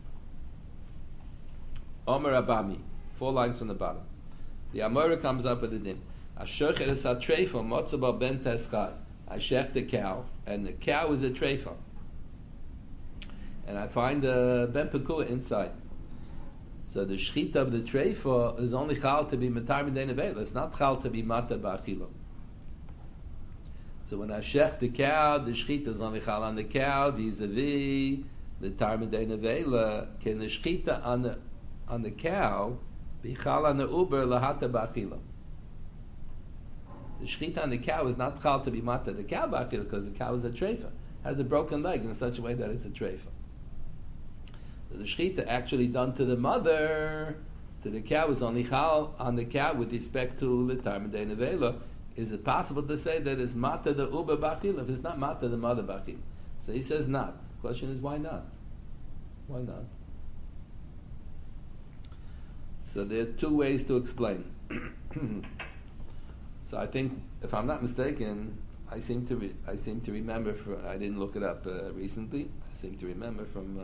Omer Abami, 4 lines from the bottom. The Amora comes up with a din. Ashochet es ha-treifa motzaba ben teschai. I shech the cow, and the cow is a treifa. And I find the ben pekua inside. So the shchita of the treifa is only chal to be matar midei nevela. It's not chal to be mata ba'achilo. So when I shech the cow, the shchita is only chal on the cow vis-a-vis the tar midei nevela. Can the shchita on the cow be chal on the uber lahata ba'achilo? The shchita on the cow is not chal to be mata the cow ba'achilo because the cow is a treifa, has a broken leg in such a way that it's a treifa. So the shchita actually done to the mother, to the cow, is only chal on the cow with respect to litar midei nevela. Is it possible to say that it's mata the uber bachil if it's not mata the mother bachil? So he says not. The question is why not? Why not? So there are 2 ways to explain. So I think, if I'm not mistaken, I seem to remember. I didn't look it up recently. I seem to remember from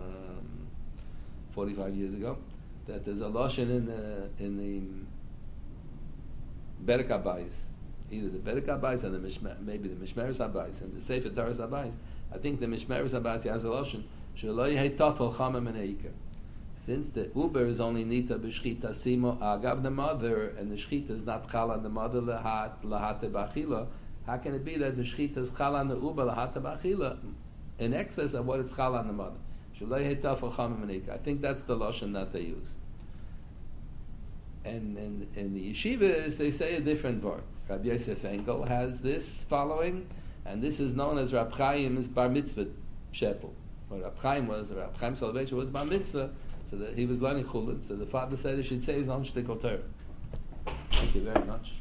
45 years ago that there's a lashon in the Berek Habayis, either the Berek Habayis and maybe the Mishmeres Habayis and the Sefer Taras Habayis. I think the Mishmeres Habayis has a lashon shelo yehei tafel chama min ha'ikar. Since the uber is only nita b'shchita simo agav the mother, and the shchita is not chal on the mother lahate b'achila, how can it be that the shchita is chal on the uber lahate b'achila in excess of what it's chal on the mother? I think that's the lashon that they use. And in the yeshivas, they say a different word. Rabbi Yosef Engel has this following, and this is known as Rab Chaim's bar mitzvah shetel. What Rab Chaim Soloveitcher was bar mitzvah, so that he was learning chulin. So the father said he should say his own shtickle Torah. Thank you very much.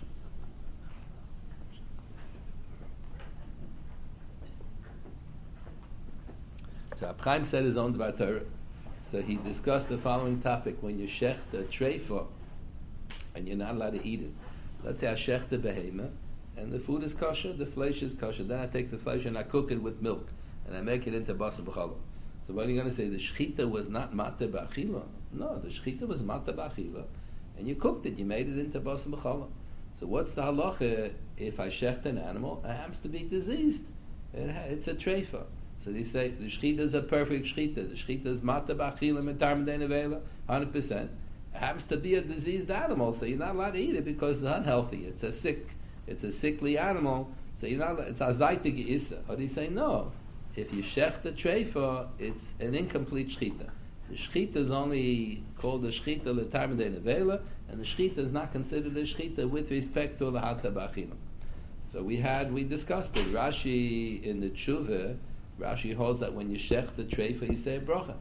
So Rab Chaim said his own Dvar Torah. So he discussed the following topic: when you shech the treifa, and you're not allowed to eat it. Let's say I shech the behema, and the food is kosher, the flesh is kosher. Then I take the flesh and I cook it with milk, and I make it into basar b'challah. So what are you going to say? The shechita was not mata b'achila? No, the shechita was mata b'achila, and you cooked it. You made it into basar b'challah. So what's the halacha if I shecht an animal? It happens to be diseased. It's a treifa. So they say the shechita is a perfect shechita. The shechita is mata b'achila metar midei nevela, 100%. It happens to be a diseased animal, so you're not allowed to eat it because it's unhealthy. It's a sickly animal, so you're not. It's azaytig isa. Or do you say no? If you shech the treifa, it's an incomplete shechita. The shechita is only called the shechita letar midei nevela, and the shechita is not considered a shechita with respect to lahata b'achila. So we discussed it. Rashi in the tshuva, Rashi holds that when you shech the treifa, you say a bracha.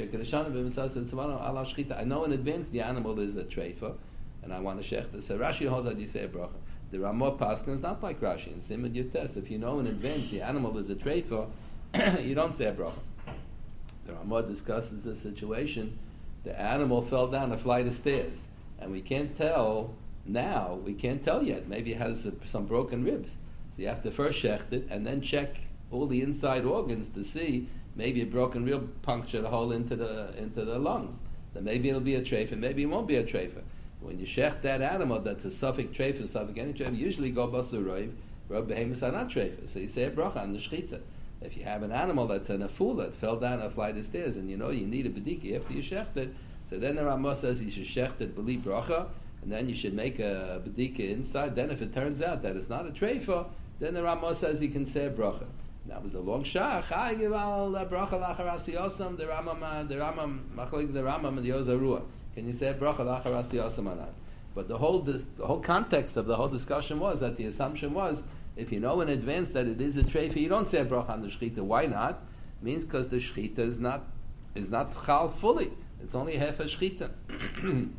I know in advance the animal is a treifa, and I want to shech this. So Rashi holds that you say a bracha. The Ramah Paskin is not like Rashi. In Simud Yotes, if you know in advance the animal is a treifa, you don't say a bracha. The Ramah discusses a situation: the animal fell down a flight of stairs, and we can't tell now. We can't tell yet. Maybe it has some broken ribs. So you have to first shecht it, and then check all the inside organs to see. Maybe a broken rib punctured a hole into the lungs. Then maybe it'll be a treifa, maybe it won't be a treifa. When you shech that animal, that's a suffix treifa, suffix any treifa, usually go basur roiv, roiv behemoths are not treifa. So you say a bracha on the shechita. If you have an animal that's an afula, that fell down a flight of stairs, and you know you need a bedika after you shecht it, so then the Ramah says you should shecht it b'li bracha, and then you should make a bedika inside. Then if it turns out that it's not a treifa, then the Ramah says you can say a bracha. That was the long shach. I give al bracha lacharasi osam. The Rambam, machlekes the Rambam and the Yozarua. Can you say bracha lacharasi osam or not? But the whole context of the whole discussion was that the assumption was, if you know in advance that it is a treifa, you don't say a bracha on the shechita. Why not? Means because the shechita is not chal fully. It's only half a shechita. But in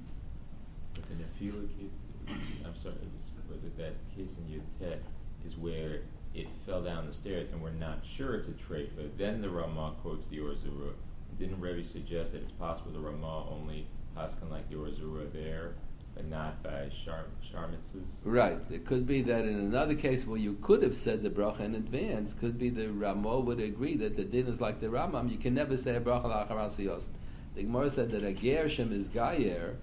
the Nefila case, I'm sorry, but that case in Yutet is where it fell down the stairs and we're not sure it's a treifa. Then the Ramah quotes the Or Zarua. Didn't Rebbe suggest that it's possible the Ramah only paskin like the Or Zarua there, but not by Sharmitzvus? Right. It could be that in another case where you could have said the bracha in advance, could be the Ramah would agree that the din is like the Rambam. You can never say a bracha l'achar asiyos. The Gemara said that a ger shem is gayer.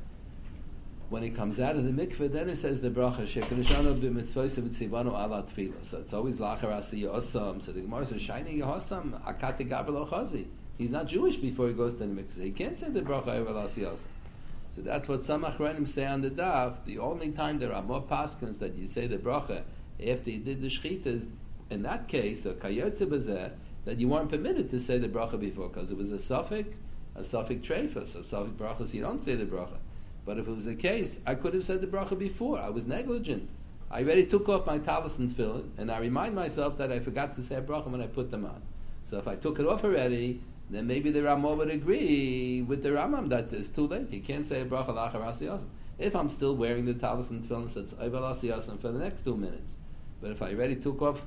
When he comes out of the mikveh, then it says the bracha shekunishanu b'mitzvos v'tzivanu ala tefillah. So it's always l'achar asiyosam. So the Gemara says shining yehosam akate gabel ochazi. He's not Jewish before he goes to the mikveh. He can't say the bracha over asiyosam. So that's what some achronim say on the daf. The only time there are more paskins that you say the bracha after you did the shechita is in that case, a kayotze b'zeh, that you weren't permitted to say the bracha before because it was a suffix treifa. So suffix bracha, so you don't say the bracha. But if it was the case, I could have said the bracha before. I was negligent. I already took off my talis and tefillin, and I remind myself that I forgot to say a bracha when I put them on. So if I took it off already, then maybe the Ramah would agree with the Rambam that it's too late. You can't say a bracha l'achar asiyos. If I'm still wearing the talis and tefillin, so it's oivel asiyos for the next 2 minutes. But if I already took off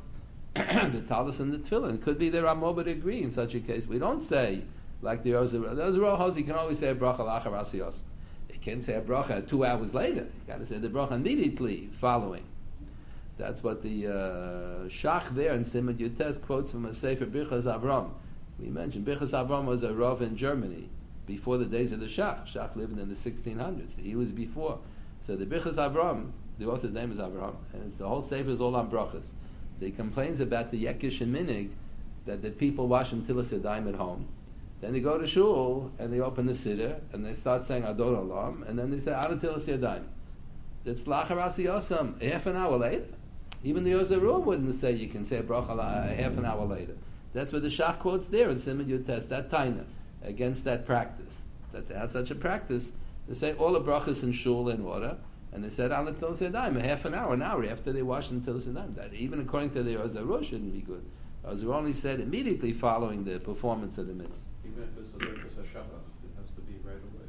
the talis and the tefillin, it could be the Ramah would agree in such a case. We don't say like the Ozerah. The Ozerah holds you can always say a bracha l'achar asiyos. You can't say a bracha 2 hours later. You got to say the bracha immediately following. That's what the Shach there in Simon Yutes quotes from a Sefer Birchas Avram. We mentioned Birchas Avram was a Rav in Germany before the days of the Shach. Shach lived in the 1600s. He was before. So the Birchas Avram, the author's name is Avram, and the whole Sefer is all on brachas. So he complains about the Yekish and Minig that the people wash Netilas Yadayim at home. Then they go to shul and they open the siddur and they start saying Adon Olam, and then they say Netilas Yadayim. It's Lachar Asiyosam. Half an hour later, even the Ozerah wouldn't say you can say a bracha half an hour later. That's what the Shach quotes there in Simon Yutes, that taina, against that practice. That they had such a practice, they say all the brachas in shul in order, and they said al netilas yadayim, half an hour after they wash netilas yadayim. That even according to the Ozerah shouldn't be good. Ozerah only said immediately following the performance of the mitzvah. Even if it's a Birkas HaShabbat, it has to be right away,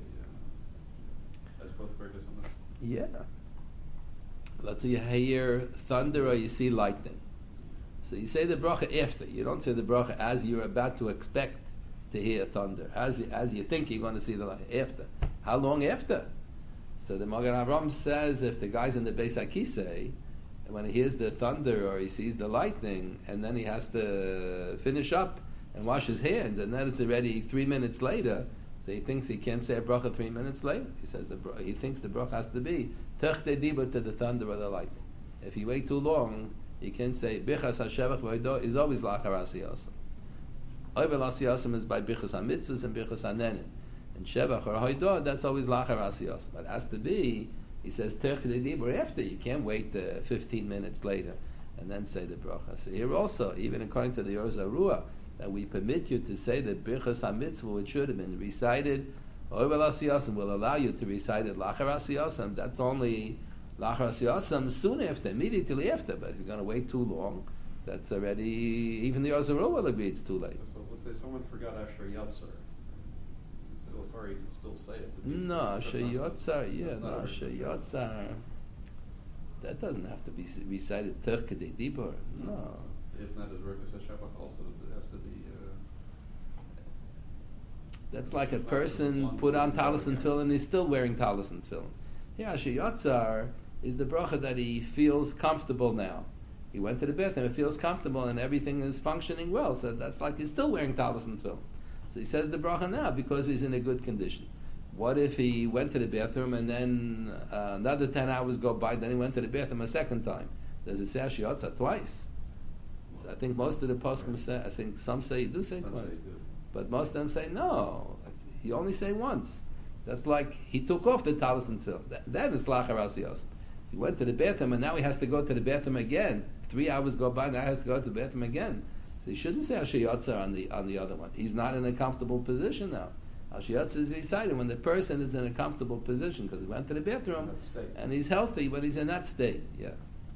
as both Birkas HaMatzah. Yeah. Let's say you hear thunder or you see lightning. So you say the bracha after. You don't say the bracha as you're about to expect to hear thunder. As you think you're going to see the light. After. How long after? So the Magen Avraham says if the guy's in the Beis HaKisei, and when he hears the thunder or he sees the lightning, and then he has to finish up and wash his hands, and then it's already 3 minutes later, so he thinks he can't say a bracha 3 minutes later. He says he thinks the bracha has to be techte diba to the thunder or the lightning. If you wait too long, you can say bichas hashevach v'hodo is always lachar asiyasam. Oivel asiyasam is by bichas hamitzvus and bichas hanenin. And shevach or hodo, that's always lachar asiyasam. But it has to be, he says techte diba after. You can't wait 15 minutes later and then say the bracha. So here also, even according to the Or Zarua, that we permit you to say that birchas hamitzvah, which should have been recited, oivel asiyasam will allow you to recite it lachar asiyasam. That's only lachar asiyasam soon after, immediately after. But if you're going to wait too long, that's already, even the Or Zarua will agree it's too late. So let's say someone forgot Asher Yatzar. You can still say it. No, Asher Yatzar, yeah, That's no, not a Asher reason. Yatzar. That doesn't have to be recited terch kedei dibur. No. If not, as Birkas HaShabbat also, it has to be. That's like a person put on talis and tefillin and he's still wearing talis and tefillin. Yeah, Asher Yatzar is the bracha that he feels comfortable now. He went to the bathroom, he feels comfortable and everything is functioning well. So that's like he's still wearing talis and tefillin. So he says the bracha now because he's in a good condition. What if he went to the bathroom and then another 10 hours go by, then he went to the bathroom a second time? Does it say Asher Yatzar twice? So I think most of the poskim say, I think some say you do say twice. But most of them say no. You only say once. That's like he took off the talis and tefillin. That is lachar asiyos. He went to the bathroom and now he has to go to the bathroom again. 3 hours go by, now he has to go to the bathroom again. So he shouldn't say Asher Yatzar on the other one. He's not in a comfortable position now. Al Shiyatz is recited when the person is in a comfortable position because he went to the bathroom That state. and he's healthy, but he's in that state. Yeah.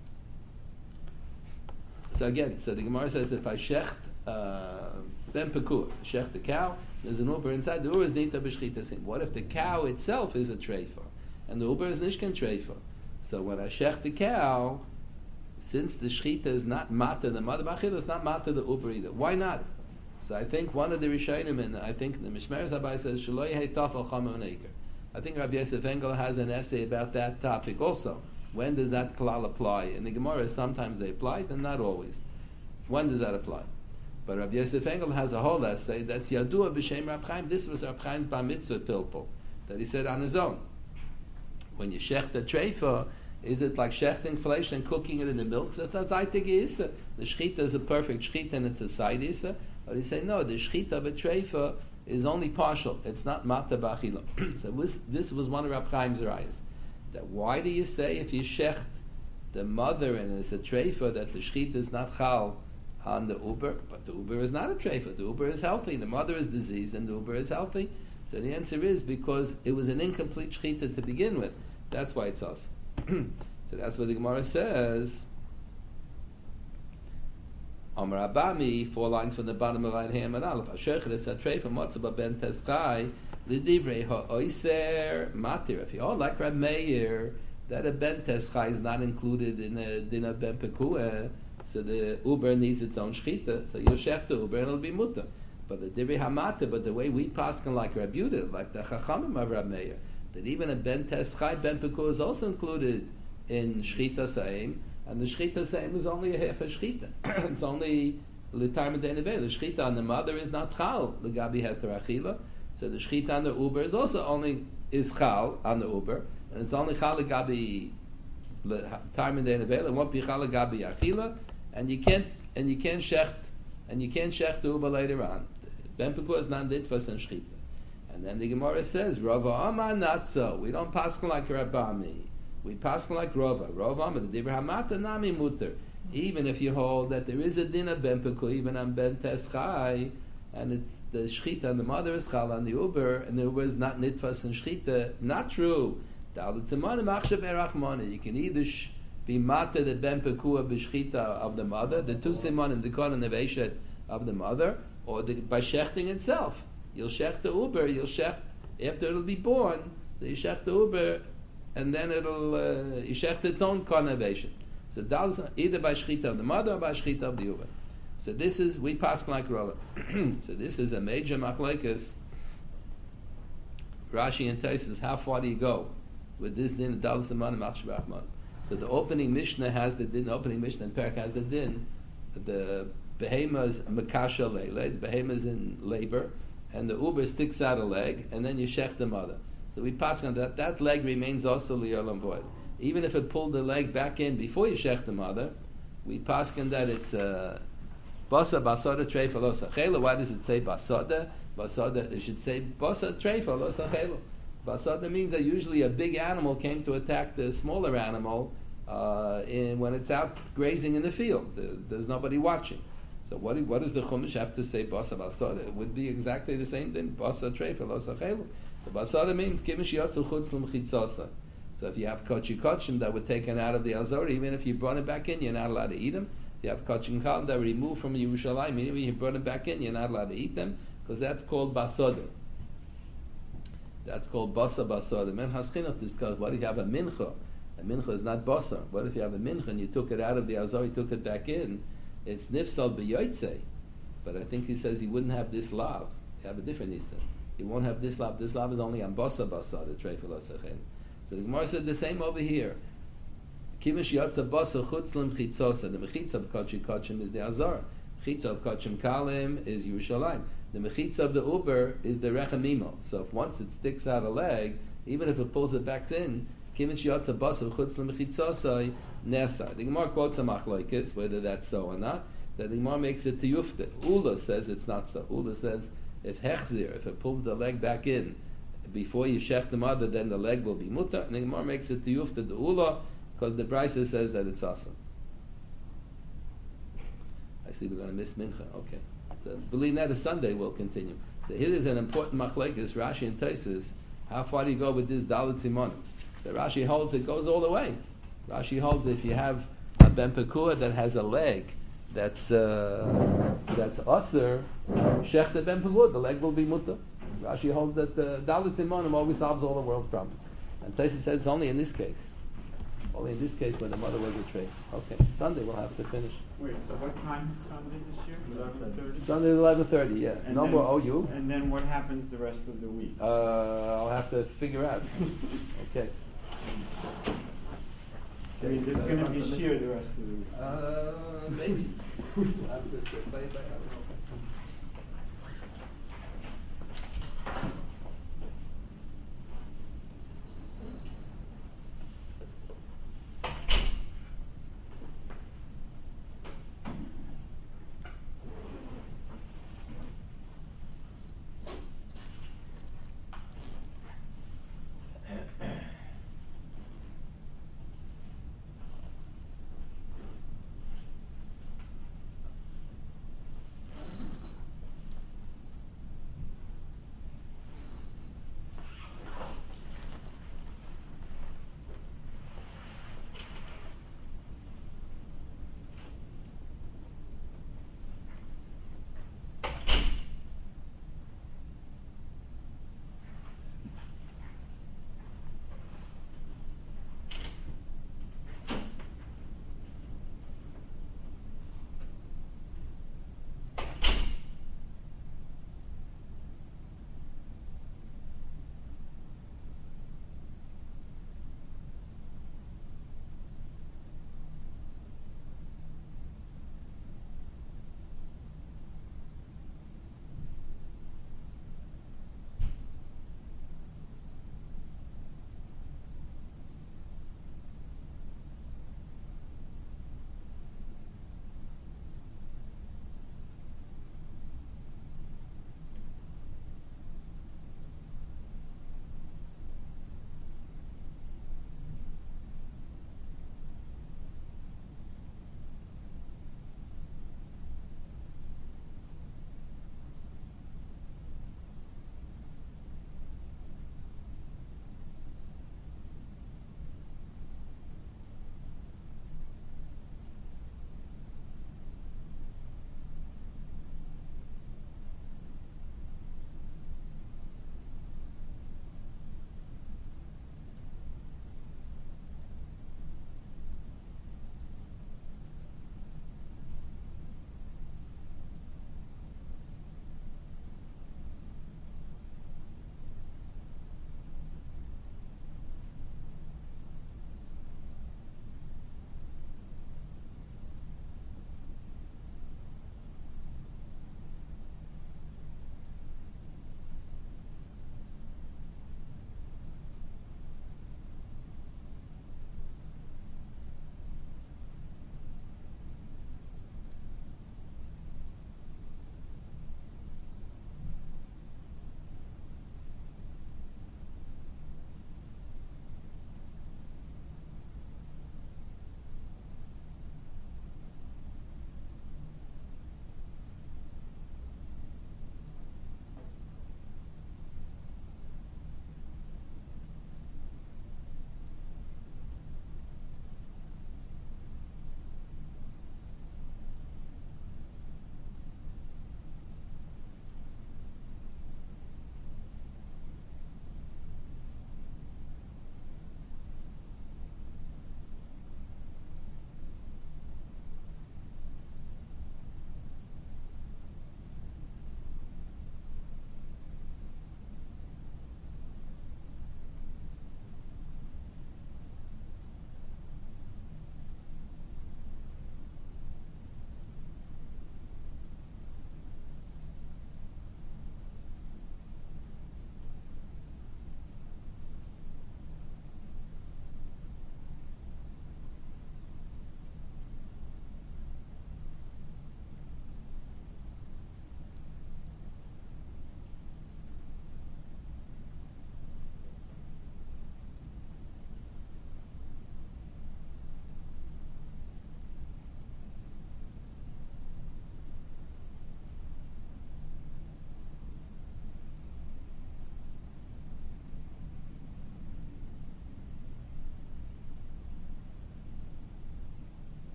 So again, so the Gemara says if I shecht ben pekur, shecht the cow, there's an uber inside. The uber is nita b'shchitasim. What if the cow itself is a treifa, and the uber is nishkan treifa? So when I shecht the cow, since the shchita is not mata the mother b'achila, it's not mata the uber either. Why not? So I think one of the Rishonim, and I think the Mishmeres Abai says Shaloi Hey Tafel Chamam Neker. I think Rabbi Yosef Engel has an essay about that topic also. When does that klal apply? In the Gemara, sometimes they apply it, and not always. When does that apply? But Rabbi Yosef Engel has a whole essay that's Yadua b'Shem Rab Chaim. This was Rab Chaim's Bar Mitzvah Pilpul that he said on his own. When you shecht a treifa, is it like shechting flesh and cooking it in the milk? So that's zaytig isa. The shchita is a perfect shchita and it's a side isa. But he say no, the shchita of a treifa is only partial. It's not mata b'achila. So this was one of Rab Chaim's rayas. That why do you say if you shecht the mother and it's a treifa that the shchita is not chal on the uber, but the uber is not a treifa. The uber is healthy. The mother is diseased and the uber is healthy. So the answer is because it was an incomplete shchita to begin with. That's why it's us. So that's what the Gemara says. Amar Abami, 4 lines from the bottom of line Ham and Aleph. Ashechet es hatreifa motzah ben teschai l'divrei ha'oiser matir. If you all like Rab Meir, that a ben teschai is not included in a din of ben pekuah, so the uber needs its own shchita. So you'll shech the uber and it'll be mutter. But the divrei ha'matir, but the way we paskin like Rab Yudah, like the Chachamim of Rab Meir, that even a ben teschai, ben pekuah is also included in shchita saim. And the shchita same is only a half a shchita. It's only l'tarma de'neveh. The shchita on the mother is not chal l'gabi heter achila. So the shchita on the uber is also only is chal on the uber, and it's only chal l'gabi l'tarma de'neveh. It won't be chal l'gabi achila, and you can't shecht the uber later on. Ben pekuah is not ditfas and shchita. And then the Gemara says, Rava Amar not so. We don't paskin like Rabami. We pass like Rava. Rava, but the Dibra Hamata Nami Mutter. Even if you hold that there is a din of Ben Peku, even on Ben Teschai, and the Shchita and the mother is Chal on the Uber, and the Uber is not Nitfas and Shchita, not true. You can either be Mata the Ben Peku of the Shchita of the mother, the two Simonim, the Kohen and the Veshet of the mother, or by Shechting itself. You'll Shech the Uber, you'll Shech after it'll be born, so you Shech the Uber, and then it'll yishech its own connovation. So that's either by shchita of the mother or by shchita of the uber. So this is we pass like Rava. So this is a major machlekes. Rashi and Taisus, how far do you go with this din dalas zeman machshavachman? So the opening Mishnah has the din. The opening Mishnah and Perek has the din. The behema is makasha leile. The behema is in labor, and the uber sticks out a leg, and then you shech the mother. So we pass on that leg remains also li'olam void. Even if it pulled the leg back in before you shech the mother, we pass on that it's basa basada treifa lo sachela. Why does it say basada? Basada, it should say basa treifa lo sachela. Basada means that usually a big animal came to attack the smaller animal when it's out grazing in the field. There's nobody watching. So what does the Chumash have to say basa basada? It would be exactly the same thing. Basa treifa lo sachela. The basada means kimish yotzu chutz l'mchitzasa. So if you have kochim that were taken out of the Azor, even if you brought it back in, you're not allowed to eat them. If you have kochim that were removed from Yerushalayim, even if you brought it back in, you're not allowed to eat them, because that's called basada. That's called basa basada. Men haschinach discuss, what if you have a mincha? A mincha is not basa. What if you have a mincha and you took it out of the Azor, you took it back in? It's nifsal b'yotzei. But I think he says he wouldn't have this lav. You have a different nisan. You won't have this lav. This lav is only on basa basada, treifel osachem. So the Gemara said the same over here. Kimish yotza basa chutz l'mchitzosa. The mechitza of kochim is the Azor. Mechitza of kochim kalim is Yerushalayim. The mechitza of the uber is the rechamimo. So if once it sticks out a leg, even if it pulls it back in, kimish yotza basa chutz l'mchitzosa nesa. The Gemara quotes a machlokes whether that's so or not. That the Gemara makes it to yufta. Ula says it's not so. Ula says if hechzir, if it pulls the leg back in before you shech the mother, then the leg will be muta. And the Gemara makes it to yufta the ula because the Brisa says that it's awesome. I see we're going to miss Mincha. Okay. So believe that is Sunday, we'll continue. So here is an important machlekes, Rashi and Tosfos. How far do you go with this Dalit Simonim? So Rashi holds it goes all the way. Rashi holds if you have a ben pekua that has a leg that's aser, shech the ben pekua, the leg will be mutter. Rashi holds that the Dalit Simonim always solves all the world's problems. And Tosfos says it's only in this case. Only in this case when the mother was betrayed. Okay, Sunday we'll have to finish. Wait, so what time is Sunday this year? 11:30? Sunday 11:30, yeah. And No then- more OU. And then what happens the rest of the week? I'll have to figure out. Okay. I mean, there's gonna be shear the rest of the week. Maybe. I'll have to sit by, I don't know.